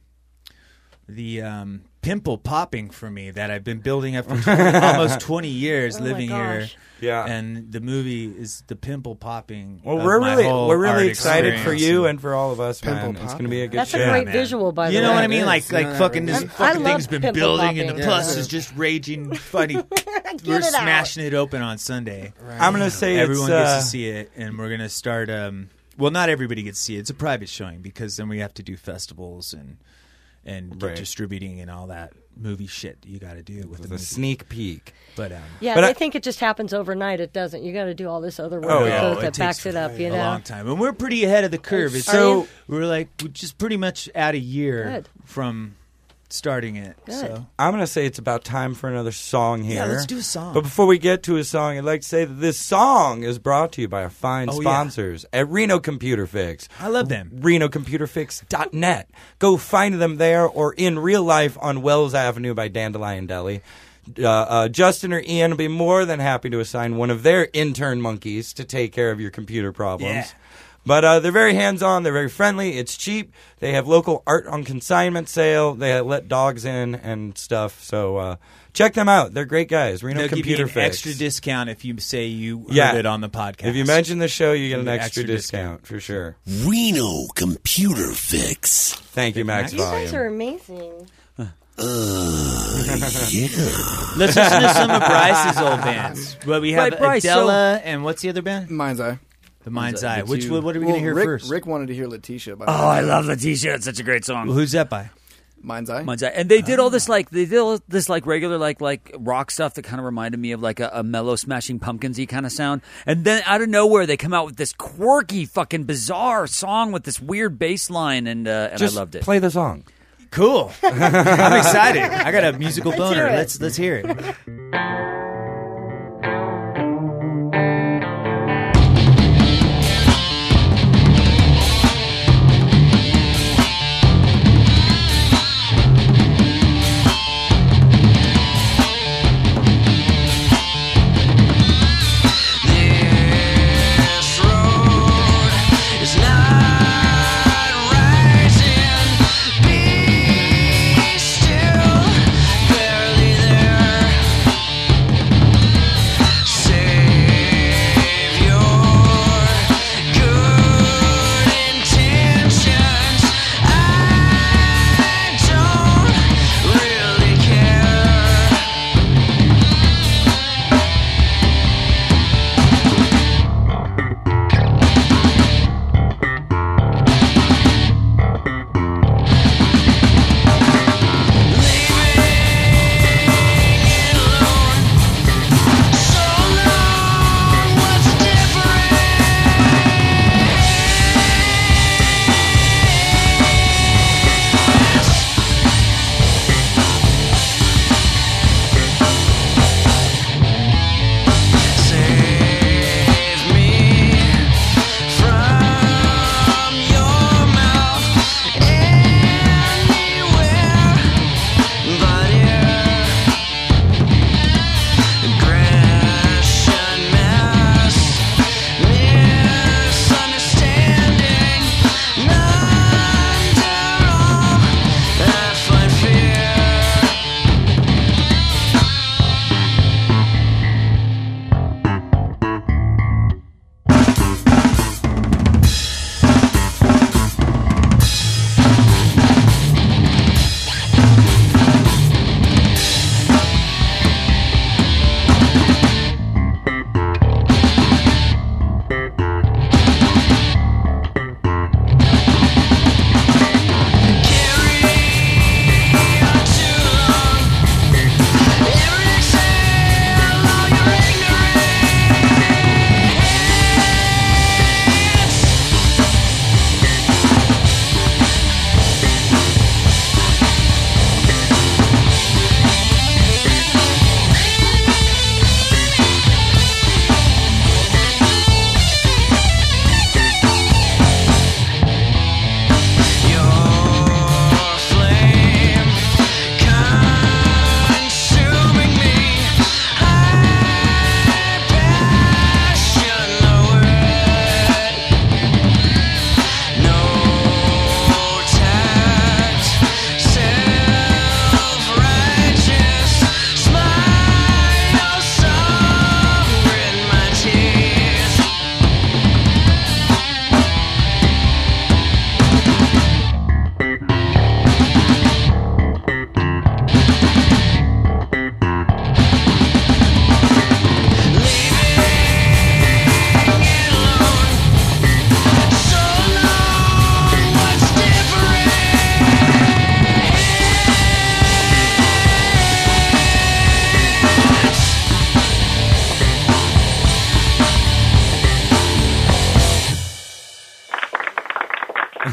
pimple popping for me that I've been building up for almost 20 years Oh my living here. gosh. Yeah. And the movie is the pimple popping. Well, of we're my really whole we're art really excited for experience. you and for all of us, Pimple man. It's going to be a good That's show. a great man. visual, by the You way. know what I mean? is. Like No, fucking that this is. fucking I thing's love been pimple building, and popping. the plus Yeah. is just raging. Funny, we're it out. smashing it open on Sunday. I'm going to say Everyone it's, gets to see it, and we're going to start. Well, not everybody gets to see it. It's a private showing because then we have to do festivals and Right. distributing and all that movie shit you got to do with the a movie. sneak peek. But Yeah, But they I- think it just happens overnight. It doesn't. You got to do all this other work Oh, yeah. that backs it up. You a know. long time, and we're pretty ahead of the curve. It's Are you? we're just pretty much at a year Good. from starting it. Good. So I'm going to say it's about time for another song here. yeah, let's do a song. But before we get to a song, I'd like to say that this song is brought to you by our fine Oh, yeah. sponsors at Reno Computer Fix. I love them. RenoComputerFix.net. Go find them there or in real life on Wells Avenue by Dandelion Deli. Justin or Ian will be more than happy to assign one of their intern monkeys to take care of your computer problems. Yeah. But they're very hands-on. They're very friendly. It's cheap. They have local art on consignment sale. They let dogs in and stuff. So check them out. They're great guys. Reno They'll give you Computer an Fix. extra discount if you say you heard Yeah. it on the podcast. If you mention the show, you get an You get extra extra discount for sure. Reno Computer Fix. Thank you, Max You guys are Volume. amazing. Let's listen to some of Bryce's old bands. Well, we have Right, Bryce, Adela and what's the other band? Mind's Eye. The Mind's The Eye. Which two- what are we going to hear Rick, first? Rick wanted to hear Letitia. By Oh, I love Letitia. It's such a great song. Well, who's that by? Mind's Eye. Mind's Eye. And they did all this regular like rock stuff that kind of reminded me of like a mellow Smashing Pumpkins-y kind of sound. And then out of nowhere they come out with this quirky fucking bizarre song with this weird bass line and Just I loved it. play the song. Cool. I'm excited. I got a musical Let's boner. hear it. Let's hear it. This road is not rising. Be still, barely there.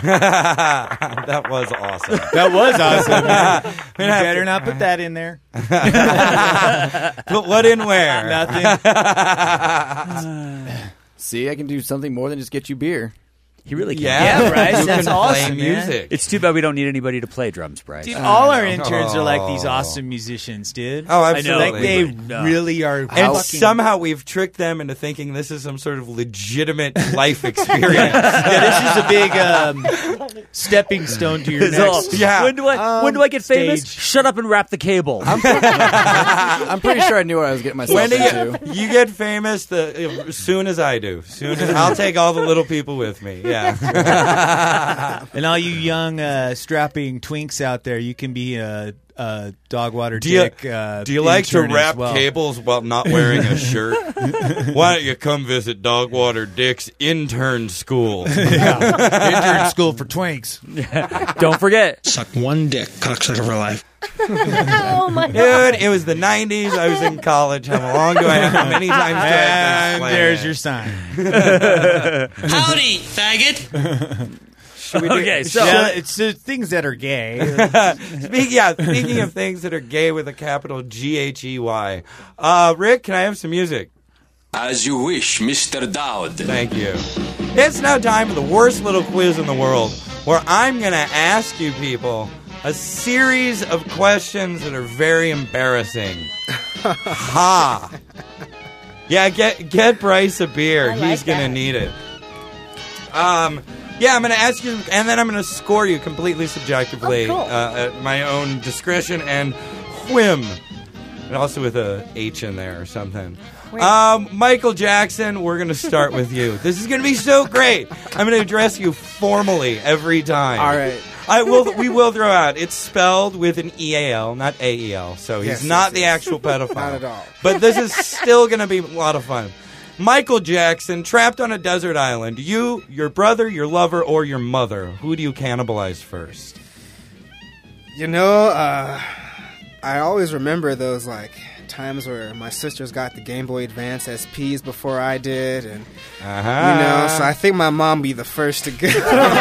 That was awesome. That was awesome, man. You We'd have better to- not put that in there. Put what in where? Nothing. See, I can do something more than just get you beer. He really can. Yeah, Bryce. you That's can awesome, play man. music. It's too bad we don't need anybody to play drums, Bryce. Dude, all our know. interns are like these Oh. awesome musicians, dude. Oh, I know. absolutely. Like they No. really are. And fucking- somehow we've tricked them into thinking this is some sort of legitimate life experience. yeah, this is a big stepping stone to your It's all- next. Yeah. When do I get famous? stage. Shut up and wrap the cable. I'm pretty sure I knew what I was getting myself When do into. you get famous? As soon as I do. I'll take all the little people with me. Yeah. And all you young strapping twinks out there, you can be a Dogwater Do you Dick. Do you like to intern as wrap well. cables while not wearing a shirt? Why don't you come visit Dogwater Dick's intern school? Intern school for twinks. Don't forget. Suck one dick, cocksucker for life. Oh my Dude, god! it was the 90s. I was in college. How long do I have? How many times do I have to And explain there's it? your sign. Howdy, faggot. Okay, so Yeah, it's things that are gay. Speaking of things that are gay with a capital Ghey. Rick, can I have some music? As you wish, Mr. Dowd. Thank you. It's now time for the worst little quiz in the world, where I'm going to ask you people a series of questions that are very embarrassing. Ha! Yeah, get Bryce a beer. I like He's going to that. need it. Yeah, I'm going to ask you, and then I'm going to score you completely subjectively Oh, cool. at my own discretion and whim. And also with a H in there or something. Michael Jackson, we're going to start with you. This is going to be so great. I'm going to address you formally every time. All right. We will throw out. It's spelled with an EAL, not AEL. So he's Yes, not yes, the yes. actual pedophile. Not at all. But this is still going to be a lot of fun. Michael Jackson, trapped on a desert island. You, your brother, your lover, or your mother. Who do you cannibalize first? You know, I always remember those times where my sisters got the Game Boy Advance SPs before I did, and so I think my mom be the first to go.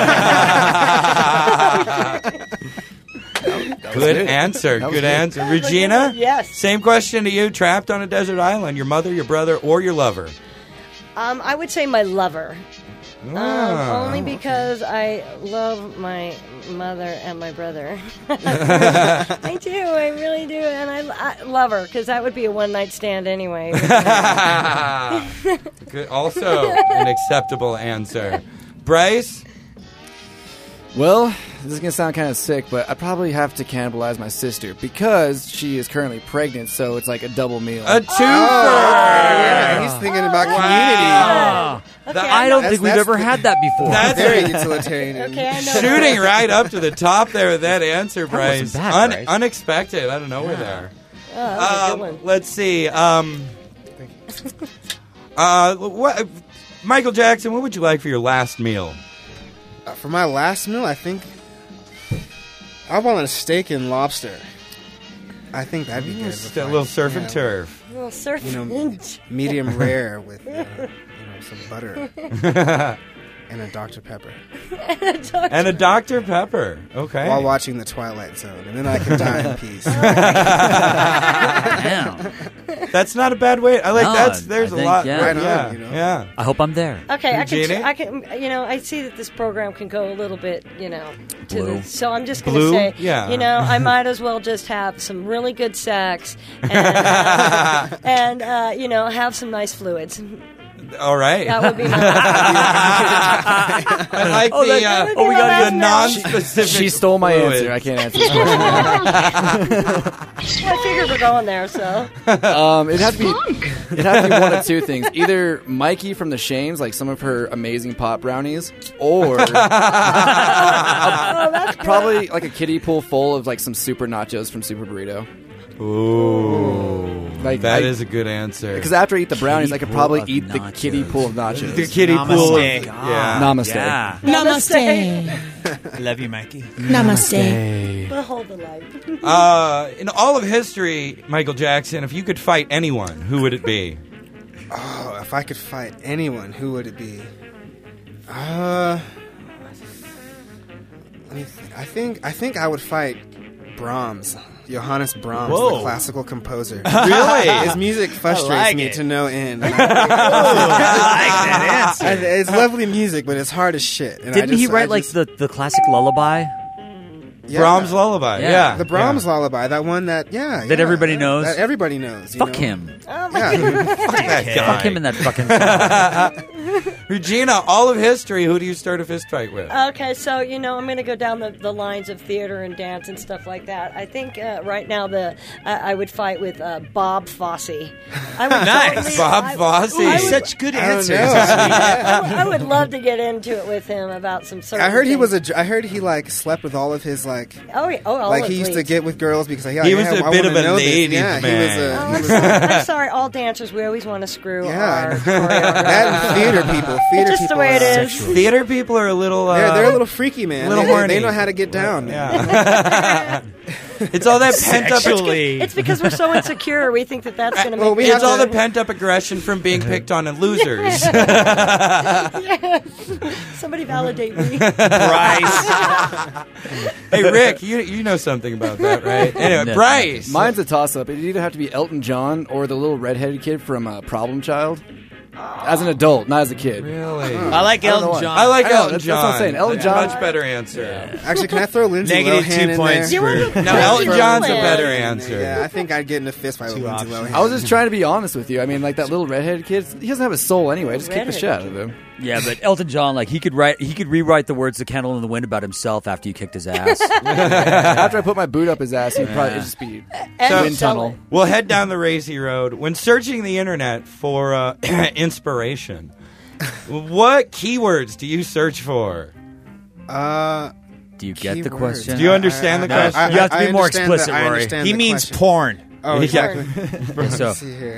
Good answer. Good answer. Regina? Yes. Same question to you. Trapped on a desert island. Your mother, your brother, or your lover? I would say my lover. Only because I love my mother and my brother. I do. I really do. And I love her because that would be a one-night stand anyway. Good. Also an acceptable answer. Bryce? Well, this is going to sound kind of sick, but I probably have to cannibalize my sister because she is currently pregnant, so it's like a double meal. A twofer! Yeah, he's thinking about community. Okay, I don't think we've that's ever the- had that before. That's Very utilitarian. Okay, I know. shooting right up to the top there with that answer, Bryce. wasn't bad, Bryce. Unexpected. I don't know where there. Oh, that was a good one. Let's see. What, Michael Jackson, what would you like for your last meal? For my last meal, I think I want a steak and lobster. I think that'd be good. Just a little surf and turf. A little surf. Medium rare with some butter and a Dr. Pepper And a Dr. Pepper. Okay. while watching The Twilight Zone, and then I can die in peace. Damn. That's not a bad way. I like No, there's I a think, lot. yeah. Right on, yeah. you know? Yeah. I hope I'm there. Okay, Eugenie? I can. I see that this program can go a little bit, to Blue. so I'm just going to Blue? say, Yeah. I might as well just have some really good sex and, have some nice fluids. All right. That would be my. I like Oh, the that would be my last the meal. non-specific. She stole my fluids. answer. I can't answer this question. I figured we're going there, so. It'd have to be one of two things: either Mikey from the Shanes, like some of her amazing pot brownies, or probably like a kiddie pool full of like some super nachos from Super Burrito. Ooh, Like, that is a good answer. Because after I eat the brownies, I could probably of eat the nachos. kiddie pool of nachos. The kiddie Namaste. pool. God. Namaste. Yeah. Namaste. I love you, Mikey. Namaste. But hold the light. In all of history, Michael Jackson, if you could fight anyone, who would it be? Oh, if I could fight anyone, who would it be? I think I would fight Brahms. Johannes Brahms, Whoa. the classical composer. Really? His music frustrates like me it. to no end. I like that answer. It's lovely music, but it's hard as shit. And Didn't he write like the classic lullaby? Yeah. Brahms lullaby. Yeah. Yeah. The Brahms lullaby, that one that everybody knows? That everybody knows. you Fuck know? him. Oh my Yeah. Fuck that guy. Fuck him in that fucking song. Regina, all of history, who do you start a fist fight with? Okay, so I'm going to go down the lines of theater and dance and stuff like that. I think right now I would fight with Bob Fosse. I would Nice. Bob Fosse. I would- Such good I don't answers. know. I would love to get into it with him about some sort. I heard he was I heard he like slept with all of his like Oh, yeah. Oh, all like of he used to Leeds. get with girls because like, He was a I bit wanna of a know this. ladies' Yeah, man. he was I'm sorry, all dancers. We always want to screw Yeah. our choreographer. that and theater people. Theater It's just the people way it are- is. Theater people are a little. They're a little freaky, man. little They horny. know how to get down. Yeah. It's all that pent up. Sexually. It's because we're so insecure. We think that that's going to make. Well, we us It's have all to- the pent up aggression from being picked on and losers. Yes. Somebody validate me. Bryce. Hey, Rick, you know something about that, right? Anyway, No. Bryce. Mine's a toss-up. It'd either have to be Elton John or the little redheaded kid from Problem Child. As an adult, not as a kid. Really? I like I don't know Elton why. John. I like I know, Elton that's John. what I'm saying. Elton That's a John- much better answer. Actually, can I throw Lindsay Negative Lohan 2 in points there? for No, Elton John's a Lohan. better answer. Yeah, I think I'd get in a fist fight with Two Lindsay options. Lohan. I was just trying to be honest with you. I mean, like that little redheaded kid, he doesn't have a soul anyway. Just kick the Redheaded shit out of him. Yeah, but Elton John, like he could rewrite the words "The Candle in the Wind" about himself after you kicked his ass. After I put my boot up his ass, he'd probably it'd just be And wind sell tunnel. it. We'll head down the racy road. When searching the internet for inspiration, what keywords do you search for? Do you get the Keywords. question? Do you understand the question? You have to be more understand explicit, I Rory. understand He the means question. porn. Oh, exactly. Yeah, so Let's see here.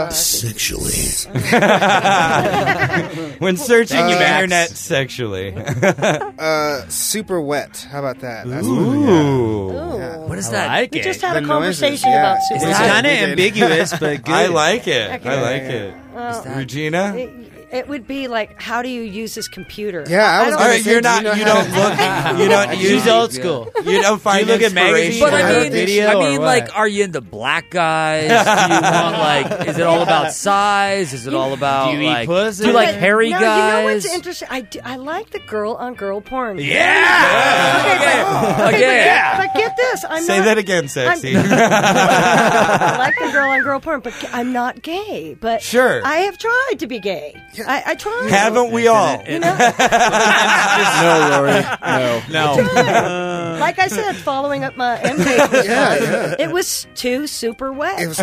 When searching the Max. internet sexually. Super wet. How about that? That's Ooh. what is I that? like We it. just had a The noises, conversation yeah. about It's super. Yeah. kind of We did. ambiguous, but good. I like it. Okay. I like it. Well, Regina? it would be like, how do you use this computer? Yeah, I was don't- All gonna right, say, you're do not. you know You how don't to- look. You don't She's use. old school. You don't find Do you look at inspiration. magazines But or I mean, video I or mean, what? like, are you into black guys? Do you want like? Is it all about size? Is it all about Do you eat like? pussy? Do you like But- hairy no, guys? You know what's interesting? I like the girl on girl porn. Yeah. Okay. But get this, I'm Say not, that again, sexy. I like the girl on girl porn, but I'm not gay. But Sure. I have tried to be gay. I tried. Haven't we all? You know, No, Rory. No. No. like I said, following up my M page. It was too super wet. It was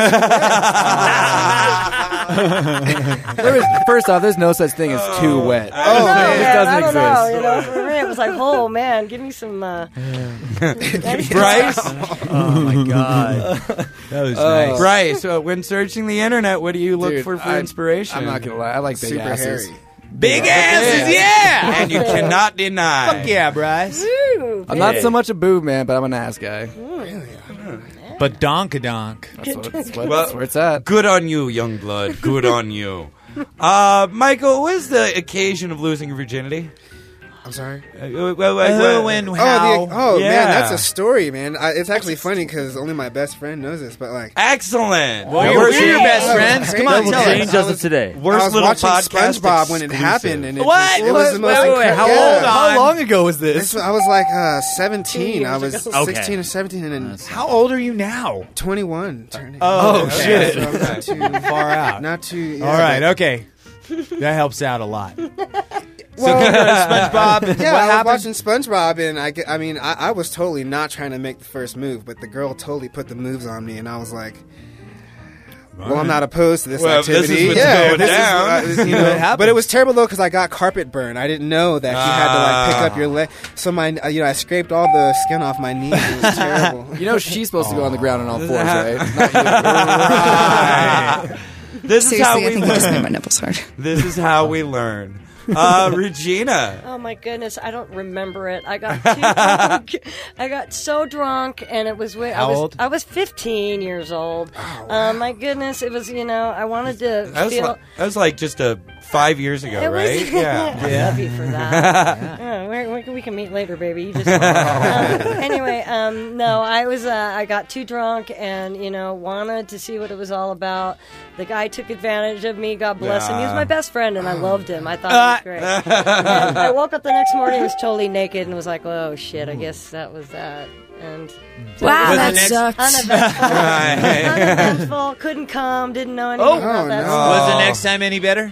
First off, there's no such thing as too wet. I don't know, it man. doesn't I don't know. exist. You know, for me, it was like, oh man, give me some. Bryce? Oh my god. That was nice. Bryce, when searching the internet, what do you look Dude, for I- inspiration? I'm not gonna lie. I like big super asses. hairy. Big asses, yeah. And you cannot deny. Fuck yeah, Bryce. I'm not so much a boob man, but I'm an ass guy. But donkadonk. That's Well, where it's at. Good on you, young blood. Good on you. Michael, what is the occasion of losing your virginity? I'm sorry. Who and how? Yeah. Man, that's a story, man. It's actually funny because only my best friend knows this, but like, Excellent. Well, We're we're your best friends. Come on, Double tell Jane us. does it today. I Worst was little watching podcast SpongeBob when it exclusive. happened, and What? it was the most. Wait, how yeah. old? How long ago was this? I was like 17. I was years ago. 16 or 17, and then How old are you now? 21. Turning. Oh, Yeah, shit. so I'm not too Far out. Not too. Yeah, All right, but- okay. That helps out a lot. Well, SpongeBob. yeah, what I was happened? watching SpongeBob, and I mean, I was totally not trying to make the first move, but the girl totally put the moves on me, and I was like, well, I'm not opposed to this Well, if activity. this is what's yeah, going this is, down. you know, What happened? but it was terrible though because I got carpet burn. I didn't know that you had to like pick up your leg. So my, I scraped all the skin off my knees. It was terrible. You know she's supposed to go on the ground on all fours, right? Not you. This is how Seriously, I we think you just made my learn. nipples hard. This is how we learn. Regina. Oh my goodness, I don't remember it. I got too drunk. I got so drunk, and it was How old? I was 15 years old. My goodness, it was I wanted to That was like just 5 years ago, It was- right? Yeah. I love you for that. We can meet later, baby. You just anyway. No, I got too drunk and wanted to see what it was all about. The guy took advantage of me. God bless him. He was my best friend, and I loved him. I thought he was great. And I woke up the next morning, was totally naked, and was like, "Oh shit! I guess that was that." And Wow, was that the next- sucks. Uneventful. Couldn't come. Didn't know anything about that. Was the next time any better?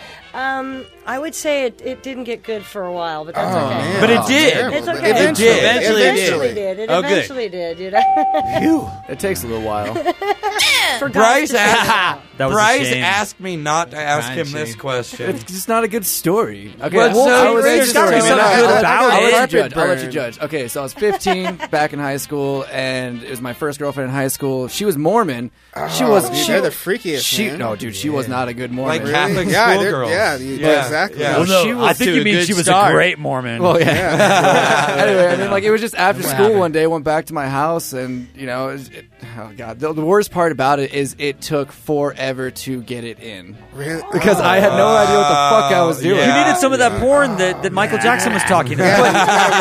I would say it didn't get good for a while, but that's okay. Man. But it did. Terrible. It's okay. Eventually. Eventually did. It Oh, good. eventually did. It takes a little while. For Bryce, guys to figure it out. That was a Bryce shame. asked me not to ask him Crunchy. this question. It's just not a good story. Okay, What's well, so I was- great there's story? gotta be something I- good I- about I- it. carpet I'll let you burn. judge. Okay, so I was 15 back in high school, and it was my first girlfriend in high school. She was Mormon. She was. dude, She, they're the freakiest, She man. no, dude. She was not a good Mormon. Like Catholic Yeah, they're- schoolgirls. yeah, exactly. Yeah. Well, no, she was I think to you a mean good she was start. a great Mormon. Well, yeah. Anyway, I mean, like it was just after What school happened? one day. Went back to my house, and oh god, the worst part about it is it took forever to get it in Really? because I had no idea what the fuck I was doing. You Yeah. needed some of that porn that Michael Jackson was talking about.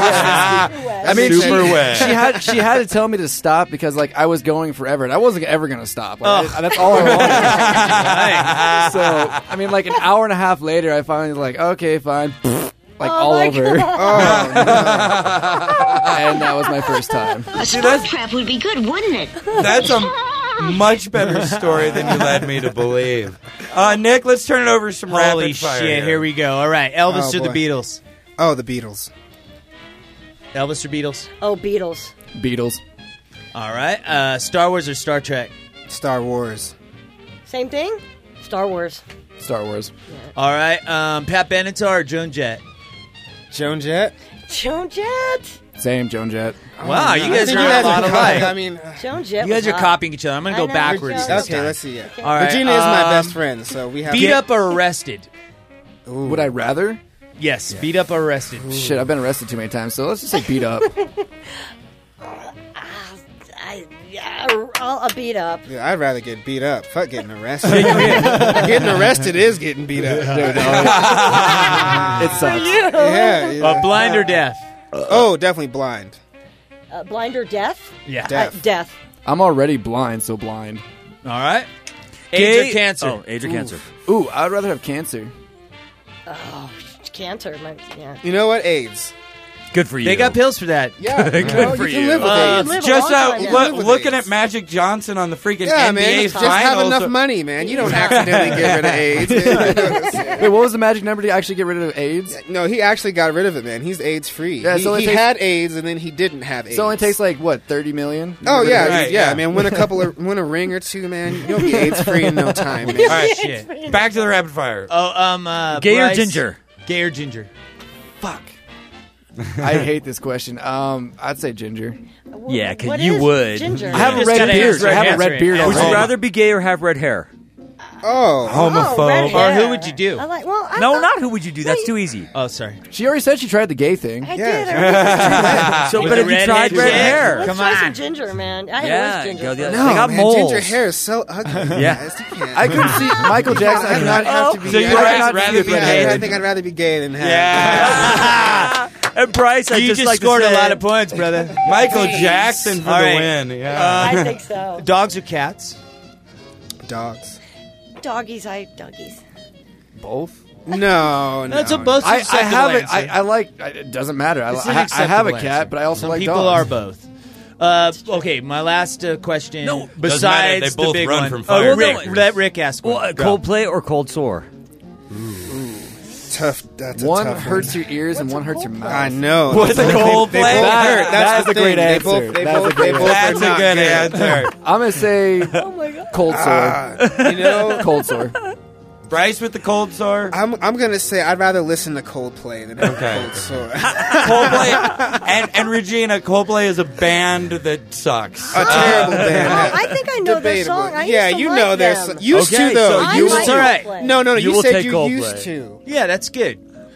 I mean, Super wet. she had to tell me to stop because like I was going forever and I wasn't ever gonna stop. Like, that's all I wanted. So I mean, like an hour and a half later, I finally was like, okay, fine, like all my over, God. and that was my first time. A spot trap would be good, wouldn't it? That's a much better story than you led me to believe. Nick, let's turn it over to some Holy rapid fire. shit! Here we go. All right, Elvis Oh, or the boy. Beatles? Oh, the Beatles. Elvis or Beatles? Oh, Beatles. Beatles. All right. Star Wars or Star Trek? Star Wars. Same thing. Star Wars. Star Wars. All right. Pat Benatar or Joan Jett? Joan Jett. Joan Jett. Same, Joan Jett. Wow, you guys think are you a guys lot are alike. I mean, Joan Jett. You guys was are hot. copying each other. I'm going to I go know, backwards. Joan- this okay, time. let's see. Yeah. All right. Regina is my best friend, so we have. Beat up or arrested? Would I rather? Yes, beat up or arrested. Shit, I've been arrested too many times, so let's just say beat up. I'll beat up. Yeah, I'd rather get beat up. Fuck getting arrested. Getting arrested is getting beat up. Dude, it sucks. Yeah. Blind or deaf? Oh, definitely blind. Blind or deaf? Yeah. Deaf. Deaf. I'm already blind, so blind. All right. AIDS or cancer? Oh, AIDS or cancer. Ooh, I'd rather have cancer. Oh, cancer. Yeah. You know what? AIDS. Good for you. They got pills for that. Yeah. Good well, for you can you. live with AIDS. live a Just long time now. live with looking AIDS. at Magic Johnson on the freaking Yeah, NBA man. Just finals. have enough money, man. You don't accidentally get rid of AIDS. Man. Wait, what was the magic number to actually get rid of AIDS? No, he actually got rid of it, man. He's AIDS free. Yeah, so it he takes- had AIDS and then he didn't have AIDS. So it only takes like what, 30 million? Oh yeah, Right, yeah, yeah. man. Win a ring or two, man. You'll be AIDS free in no time, man. All right, Shit. back to the rapid fire. Oh, Gay or Bryce, ginger? Gay or ginger? Fuck. I hate this question. I'd say ginger. Yeah, 'cause What you is would. Ginger. I have a just red gotta beard. answer I have a answer red it. beard Would Would you already. rather be gay or have red hair? Oh, Homophobe. red hair. Or who would you do? I like. Well, I No, thought- not who would you do. That's too easy. Oh, sorry. She already said she tried the gay thing. I Yeah, did. I So, With but the if you red tried hair, red yeah. hair, Let's Come try on. some ginger, man. I Yeah, was ginger. go the first. other- They got man, moles. ginger hair is so ugly. Yeah. guys. You can't. I couldn't see Michael Jackson. I cannot have to be. So you'd rather be Yeah, gay I than- think I'd rather be gay than have. Yeah. and Bryce, I You just just like scored to a say, lot of points, brother. Michael Jackson for All the right. win. Yeah. I think so. Dogs or cats? Dogs. Doggies. Doggies. Both. No, no. That's a both. I acceptable have it. answer. I like. It doesn't matter. It's an I have a acceptable cat, answer. but I also Some like people dogs. are both. Okay, my last question. No, doesn't matter. besides They the both big run one. from fire. Oh, Rick, Well, no, let Rick ask one. Well, Go. Coldplay or cold sore? Tough. That's a One tough hurts your ears and one hurts your mouth. I know. What's a Coldplay? They both hurt. That That's is the a great thing. answer. They both. They That's a both. great They both. That's are a not good good. answer. I'm gonna say cold sore. You know, Cold sore. Bryce with the cold sore. I'm gonna say I'd rather listen to Coldplay than have Okay. a cold sore. Coldplay and Regina, Coldplay is a band that sucks. A terrible band. Oh, I think I know their Debatable. song. I yeah, used to you like know their them. song. Used Okay, to though. so You I like all right. Coldplay. No, You you will said take you Coldplay. used to. Yeah, that's good.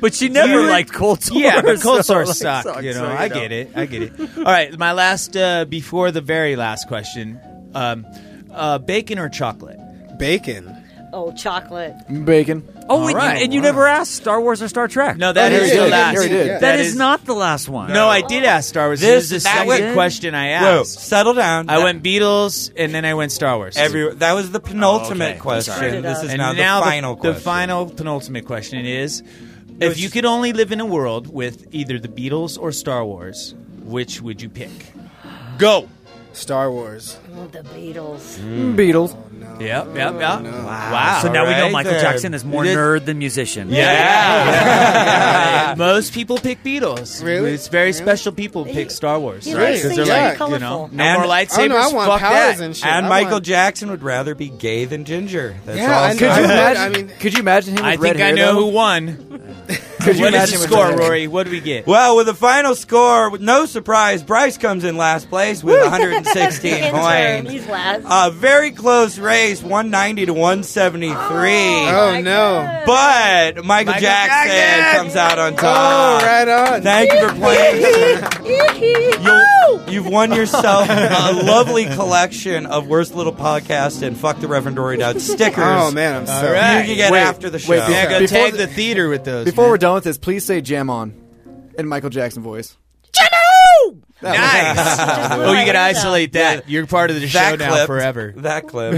But she never liked cold sores. Yeah, but cold so, sores like, suck. sucks, You know, so, I get it. All right, my last, before the very last question, bacon or chocolate? Bacon. Oh, chocolate. Bacon. Oh, All right. and you never asked Star Wars or Star Trek. No, that Oh, is he the did. last. He already did. That is not the last one. No, I did ask Star Wars. This is the second question I Whoa, asked. settle down. I went Beatles, and then I went Star Wars. That was the penultimate okay. question. This is and now now the final question. The final penultimate question is: if you could only live in a world with either the Beatles or Star Wars, which would you pick? Go. Star Wars. Oh, the Beatles. Beatles. Yep. Wow. So now we know Right Michael there. Jackson is more nerd than musician. Yeah. Most people pick Beatles. Really? It's very special people pick Star Wars. He Right? likes 'Cause things they're very like, colorful. no And- more lightsabers. Oh no, I want fuck powers that. and shit. And I Michael want- Jackson would rather be gay than ginger. That's Yeah, all. I I'm know. Could you saying. imagine? I mean- could you imagine him with I red think hair? I know though? who won. Could you What is imagine the with score, red hair? Rory? What do we get? Well, with the final score, with no surprise, Bryce comes in last place with 116 Intern, points. he's last. Very close race, 190 to 173. Oh no. But Michael Jackson comes out on top. Oh, right on. Thank you for playing. You've won yourself a lovely collection of Worst Little Podcast and Fuck the Reverend Dory Dowd stickers. Oh man, I'm so. All right. You can get Wait, after the show. wait, Yeah, go Before tag the- the theater with those. Before man. we're done with this, please say "Jam On" in Michael Jackson voice. Nice. blew Oh, my you gotta ears out. isolate that. You're part of the show now clip, forever. That clip.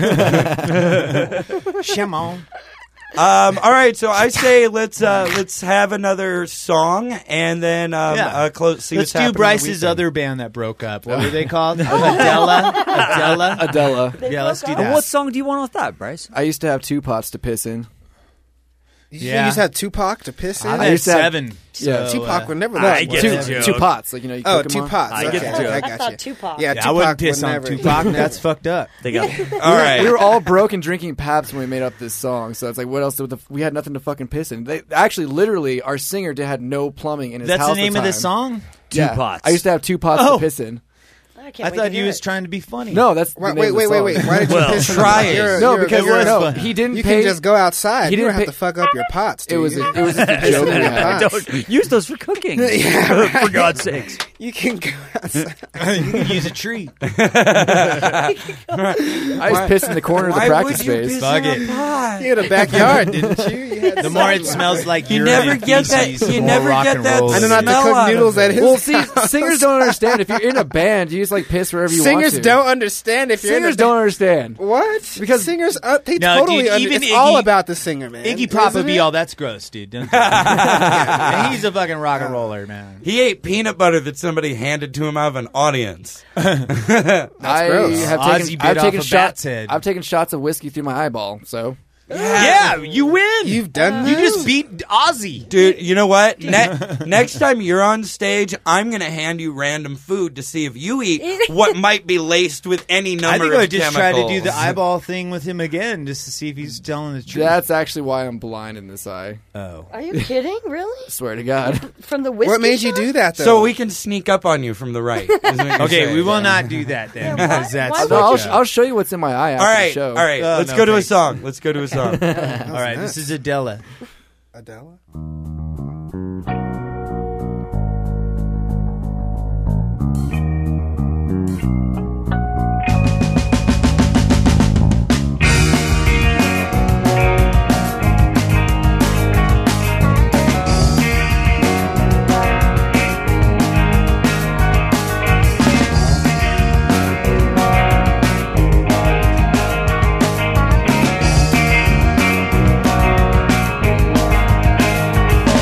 Shimon. All right, so I say let's have another song and then close. See Let's what's happening do on the Bryce's weekend. other band that broke up. What were they called? Adela. Adela. Yeah, let's do And that. what song do you want with that, Bryce? I used to have 2 pots to piss in. You Yeah. used to have Tupac to piss in? I've I had used to have- 7. Yeah, so, Tupac would never. I let get one. the two, joke. 2 pots. Like, you know, you Oh, cook 'em 2 on. pots. I get okay, the joke. I I got thought you. Tupac. Yeah, Yeah, I Tupac wouldn't piss would on never. Tupac. That's fucked up. They got All right. We were all broke and drinking Pabst when we made up this song, so it's like, what else? We had nothing to fucking piss in. They actually, literally, our singer had no plumbing in his That's house. the name at of the time. song? Yeah. Two pots. I used to have 2 pots Oh. to piss in. I can't I wait thought to he hear was it. trying to be funny. No, that's the Wait, name of the wait. song. Why did you Well, piss in try the it. You're, No, you're, because you're, no, fun. he didn't you pay. can just go outside. He You don't didn't have pay- to fuck up your pots. It was dude. just a joke. in your Yeah. pots. Don't use those for cooking. For God's sakes. You can go outside. You can use a tree. I just pissed in the corner of the Why practice would you space. piss Fuck in it. a pot? You had a backyard, didn't you? You had The more it smells like You urine never and get that- feces, you the never more rock get and that roll I it know is. not to smell cook out of noodles it. at his Well, see, house. singers don't understand. If you're in a band, you just like piss wherever you want Singers to. don't understand if you're in Singers a don't understand. What? Because- singers, they No, totally dude, under, even it's all Iggy- about the singer, man. Iggy Pop Isn't would be it? all that's gross, dude. Don't do that. He's a fucking rock and roller, man. He ate peanut butter that somebody handed to him out of an audience. That's I gross. have Ozzy taken, bit I've off taken a shots. bat's head. I've taken shots of whiskey through my eyeball. So Yeah, you win. You've done You that? just beat Ozzy. Dude, you know what? Next time you're on stage, I'm going to hand you random food to see if you eat what might be laced with any number I think of I would just try to do chemicals. the eyeball thing with him again, just to see if he's telling the truth. that's actually why I'm blind in this eye. Oh. Are you kidding? Really? Swear to God. From the whiskey What made you shot? do that, though? So we can sneak up on you from the right. is what you're Okay, saying. we will not do that then. Yeah, because that's why No, I'll, fucked up. I'll show you what's in my eye after All the right, show. all right. Oh, Let's no, go to a thanks. song. Let's go to a song. All right, this is Adela. Adela? Thank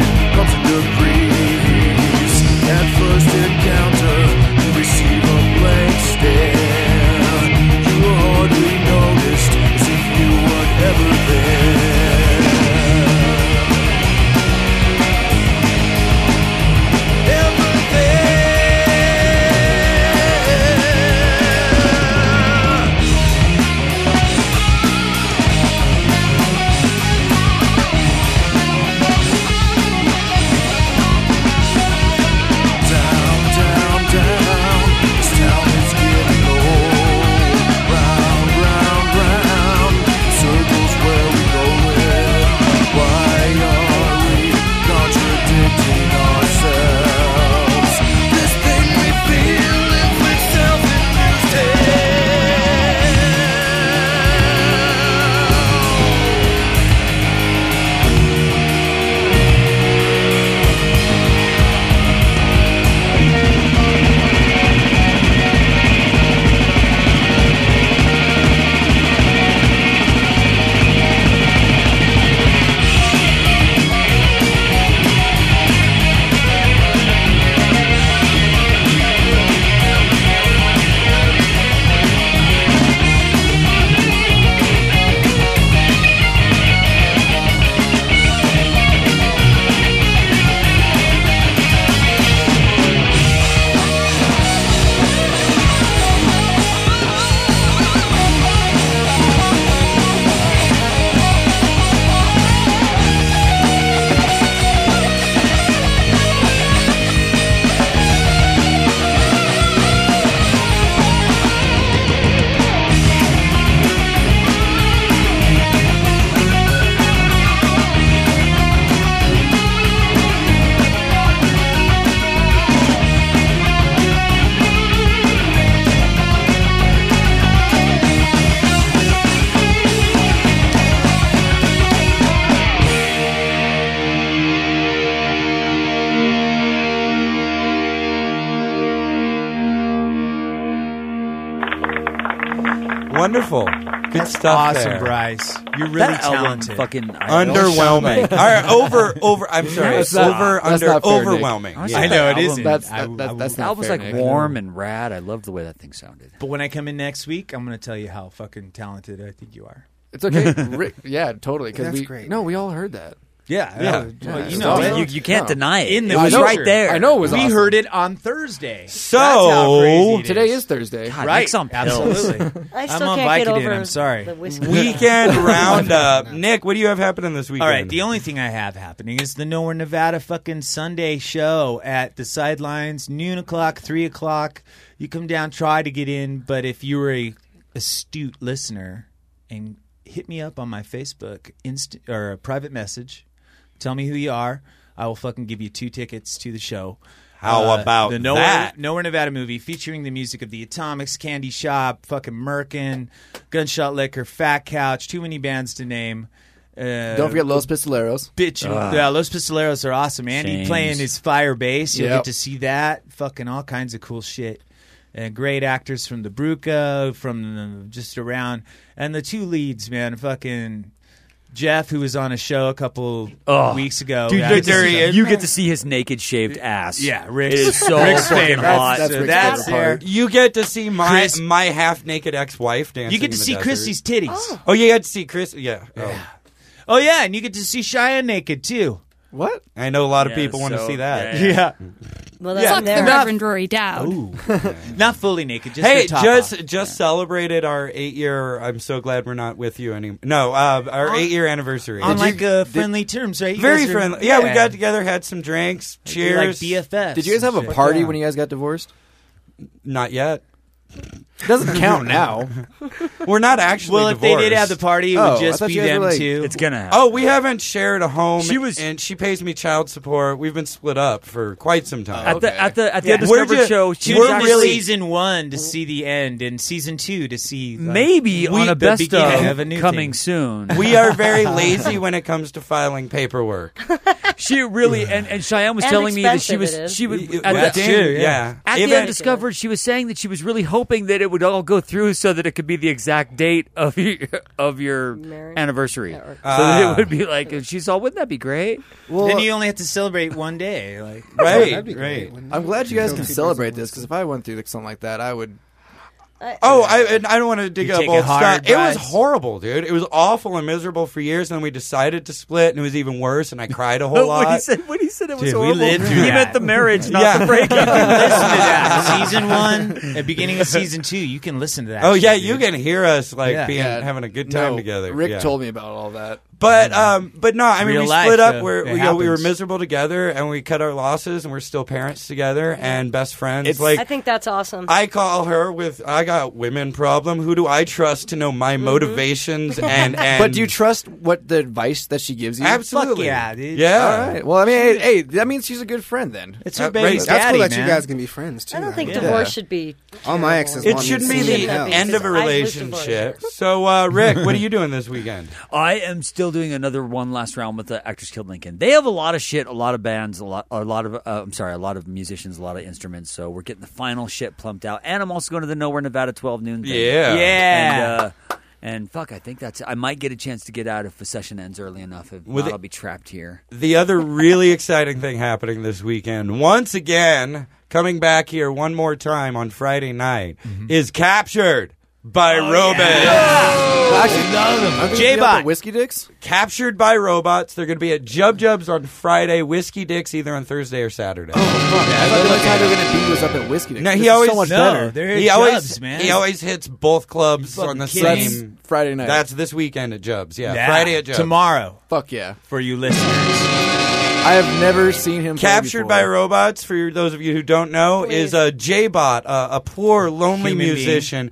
comes in the breeze. At first encounter, you receive a blank stare. You were hardly noticed, as if you weren't ever there. Ever there. Wonderful. Good stuff Awesome, there. Bryce. You're really That album talented. fucking Underwhelming. All right, over. I'm sorry. That's not- Over, that's under, not fair, Nick. overwhelming. I Yeah. I know it album- isn't. That's I- that's The not album's fair, like Nick. warm and rad. I love the way that thing sounded. But when I come in next week, I'm going to tell you how fucking talented I think you are. It's okay. Yeah, totally. Because That's we great. No, we all heard that. Yeah. Yeah. Well, Yeah, you it's know awesome. it. You can't No. deny it. In the It was future. right there. I know it was We awesome. heard it on Thursday. So- That's how crazy it is. Today is Thursday. God, Right. Nick's on pills. Absolutely. I I'm still on can't get Vicodin, over I'm sorry. the whiskey. Weekend roundup. Nick, what do you have happening this weekend? All right, the only thing I have happening is the Nowhere Nevada fucking Sunday show at the Sidelines, noon o'clock, 3 o'clock. You come down, try to get in, but if you were a astute listener and hit me up on my Facebook or a private message, tell me who you are, I will fucking give you 2 tickets to the show. How about the that? Nowhere Nevada movie featuring the music of the Atomics, Candy Shop, fucking Merkin, Gunshot Liquor, Fat Couch, too many bands to name. Don't forget Los Pistoleros. Yeah, Los Pistoleros are awesome. Andy James. playing his fire bass. You'll Yep. get to see that. Fucking all kinds of cool shit. And great actors from the Bruca, from just around. And the 2 leads, man. Fucking Jeff, who was on a show a couple weeks ago. Dude, That's- there he is. You get to see his naked, shaved ass. Yeah, Rick's, It is so Rick's fucking favorite. hot. That's So Rick's that's favorite there. part. You get to see my Chris- my half naked ex wife dancing. You get in to the see desert. Chrissy's titties. Oh, you get to see Chris. Yeah. Oh. Oh, yeah, and you get to see Cheyenne naked, too. What? I know a lot of Yeah, people want to so- see that. yeah. Well, Yeah. that's Fuck the there. Reverend Rory Dowd. Not fully naked, just Hey, the top just off. celebrated our 8-year. I'm so glad we're not with you anymore. No, our 8-year anniversary. On like friendly terms, right? You Very guys are- friendly. Yeah, we got together, had some drinks. You're like Cheers. BFFs. Did you guys have a and shit. party Yeah. when you guys got divorced? Not yet. It doesn't count now. We're not actually Well, if they did have the divorced. party, it Oh, would I just thought be you guys them were like- two. It's gonna happen. Oh, we haven't shared a home. She was- and she pays me child support. We've been split up for quite some time. At the Yeah. Undiscovered We're ju- show, she Tune was in to actually season 1 to see the end, and season 2 to see like, maybe on a the best beginning of a new coming thing. soon. We are very lazy when it comes to filing paperwork. She really and Cheyenne was And telling me that she expensive it was is. she would That's at the true, yeah. at the Even- Undiscovered, she was saying that she was really hoping hoping that it would all go through so that it could be the exact date of your anniversary. So that it would be like, if she saw, wouldn't that be greght? Well, then you only have to celebrate one day. Like, Right. That'd be great. I'm glad you guys can celebrate this because if I went through something like that, I would. I don't want to dig You up take old it hard, stuff. It was guys. horrible, dude. It was awful and miserable for years, and then we decided to split, and it was even worse, and I cried a whole lot. When he said it was Dude, we horrible, lived through he that. meant the marriage, not Yeah. the breakup. listen to that. Season 1, at beginning of season 2, you can listen to that. Oh, yeah, shit, you dude. can hear us like Yeah. having a good time No, together. Rick Yeah. told me about all that. But no, I mean, Real we life, split up. though. We're, It we were happens. miserable together, and we cut our losses, and we're still parents together and best friends. I think that's awesome. I call her I got women problem. Who do I trust to know my motivations and But do you trust what the advice that she gives you? Absolutely. Fuck yeah, dude. Yeah. All right. Well, I mean, hey, that means she's a good friend then. It's her Right. baby's That's daddy, cool that man. you guys can be friends too. I don't think mean, divorce should be. all my exes. It want me shouldn't to be see the hell. end of a I was relationship. So, Rick, what are you doing this weekend? I am still doing another one last round with the Actors Guild Lincoln. They have a lot of shit, a lot of bands, a lot of musicians, a lot of instruments. So we're getting the final shit plumped out. And I'm also going to the Nowhere Nevada 12 noon thing. Yeah. And fuck, I think I might get a chance to get out if the session ends early enough. If With not, it- I'll be trapped here. The other really exciting thing happening this weekend, once again, coming back here one more time on Friday night, is Captured by Robots. Actually, love them. J-Bot. Whiskey Dicks? Captured by Robots. They're going to be at Jub Jub's on Friday, Whiskey Dick's either on Thursday or Saturday. I thought the only time they were going to beat was up at Whiskey Dicks. No, This he is always so much No, better. they're He at always Jubs, man. he always hits both clubs on the fucking kidding same. me? Friday night. That's this weekend at Jub's. Yeah, Yeah. Friday at Jub's. Tomorrow Fuck yeah. for you listeners. I have never seen him play Captured before. by Robots, for those of you who don't know, is a J-Bot, a poor, lonely Human being. musician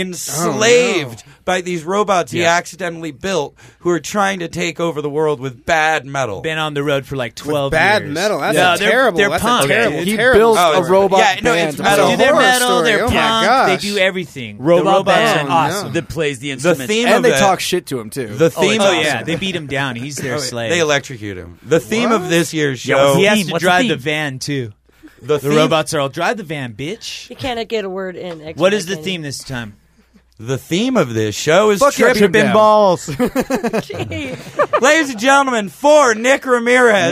enslaved by these robots he Yeah. accidentally built who are trying to take over the world with bad metal. Been on the road for like 12 bad years. metal. That's Yeah, a terrible. They're that's punk. a terrible. He terrible built Oh, a it's- robot yeah, no, band. it's to metal. play. They do their horror metal, story. they're Oh my punk, gosh. they do everything. Robot the robots band are awesome. that plays the The instruments. theme And of they it, talk shit to him, too. the theme Oh of yeah, they beat him down. He's their slave. they electrocute him. The theme of this year's Yeah, show, what's he has theme? to What's the drive theme? the van too. the The theme, robots are all drive the van, bitch. You can't get a word in. Extra What is the can theme this time? the theme of this show is Fuck yeah, beat him tripping down. balls. you? Ladies and gentlemen, for Nick Ramirez.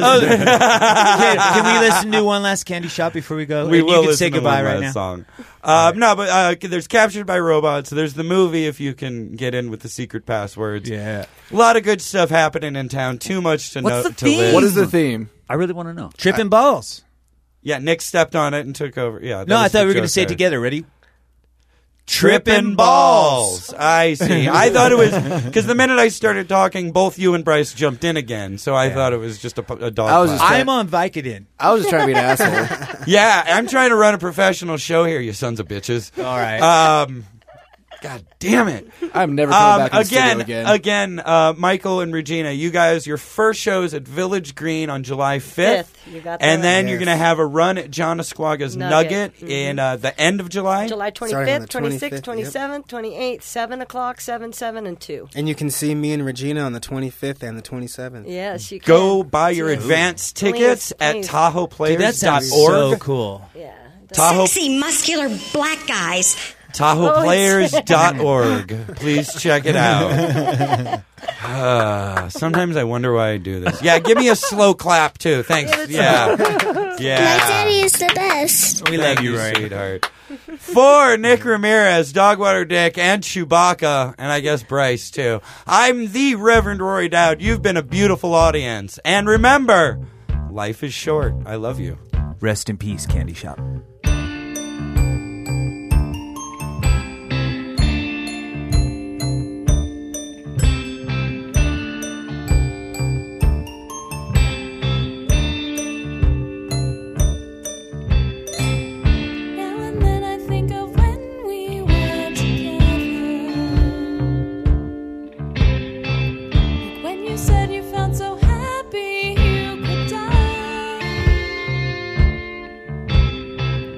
Can we listen to one last candy shot before we go? We And will you can listen say to goodbye one right last now. song. No, but there's Captured by Robots. There's the movie if you can get in with the secret passwords. Yeah. A lot of good stuff happening in town. Too much to What's know the to theme? live. What is the theme? I really want to know. Tripping balls. Yeah, Nick stepped on it and took over. Yeah. that No, I was thought the we were going to joke say it there. together. Ready? Tripping balls. I see. I thought it was because the minute I started talking, both you and Bryce jumped in again. So I thought it was just a dog. I was fight. just- I'm on Vicodin. I was just trying to be an asshole. Yeah, I'm trying to run a professional show here, you sons of bitches. All right. God damn it. I'm never coming back in the studio again, Michael and Regina, you guys, your first shows at Village Green on July 5th. You got that And then right. you're going to have a run at John Esquaga's Nugget, in the end of July. July Starting on 25th, the 26th, 25th, 27th, 28th, 7 o'clock, 7, 7, and 2. And you can see me and Regina on the 25th and the 27th. Yes, you can. Go buy your Ooh. advance Please, tickets at please. TahoePlayers.org. Dude, that sounds so cool. Yeah. Tahoe, Sexy, muscular black guys. TahoePlayers.org. Please check it out. Sometimes I wonder why I do this. Yeah, give me a slow clap too. Thanks. Yeah. My daddy is the best. We love Thank you, Roy. sweetheart. For Nick Ramirez, Dogwater Dick, and Chewbacca, and I guess Bryce too. I'm the Reverend Rory Dowd. You've been a beautiful audience. And remember, life is short. I love you. Rest in peace, Candy Shop. Now and then I think of when we were together. Like when you said you felt so happy you could die.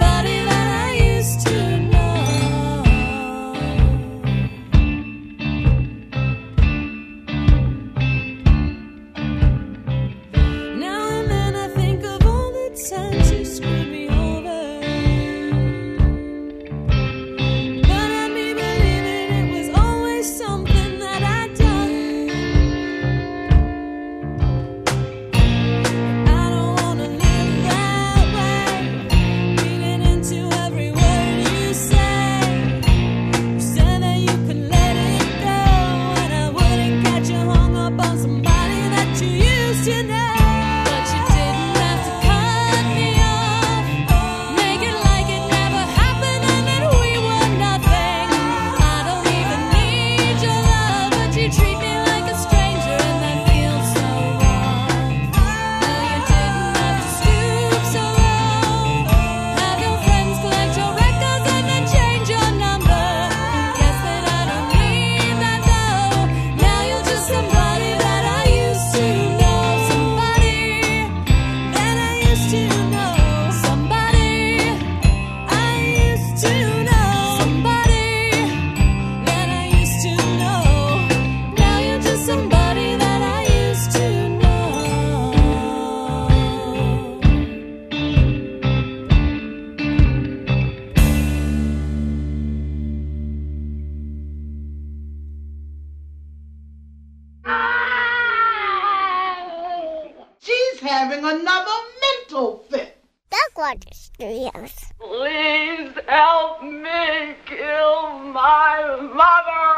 somebody that I used to know. Now and then I think of all the times you screwed me over. But I me believing it was always something that I'd done. I don't wanna live that way, reading into every word you say. You said that you could let it go, and I wouldn't catch you hung up on somebody that you used to know. But you didn't have to cut me off, make it like it never happened and that we were nothing. I don't even need your love, but you treat me like a stranger, and that feels so wrong. No, you didn't have to stoop so low, have your friends collect your records and then change your number. Guess that I don't need that though. Now you're just somebody that I used to know. Somebody that I used to know. Somebody I used to know. Somebody that I used to know. Now you're just somebody that I used to know. She's having another mental fit. Dogwater Studios. Please help me kill my mother.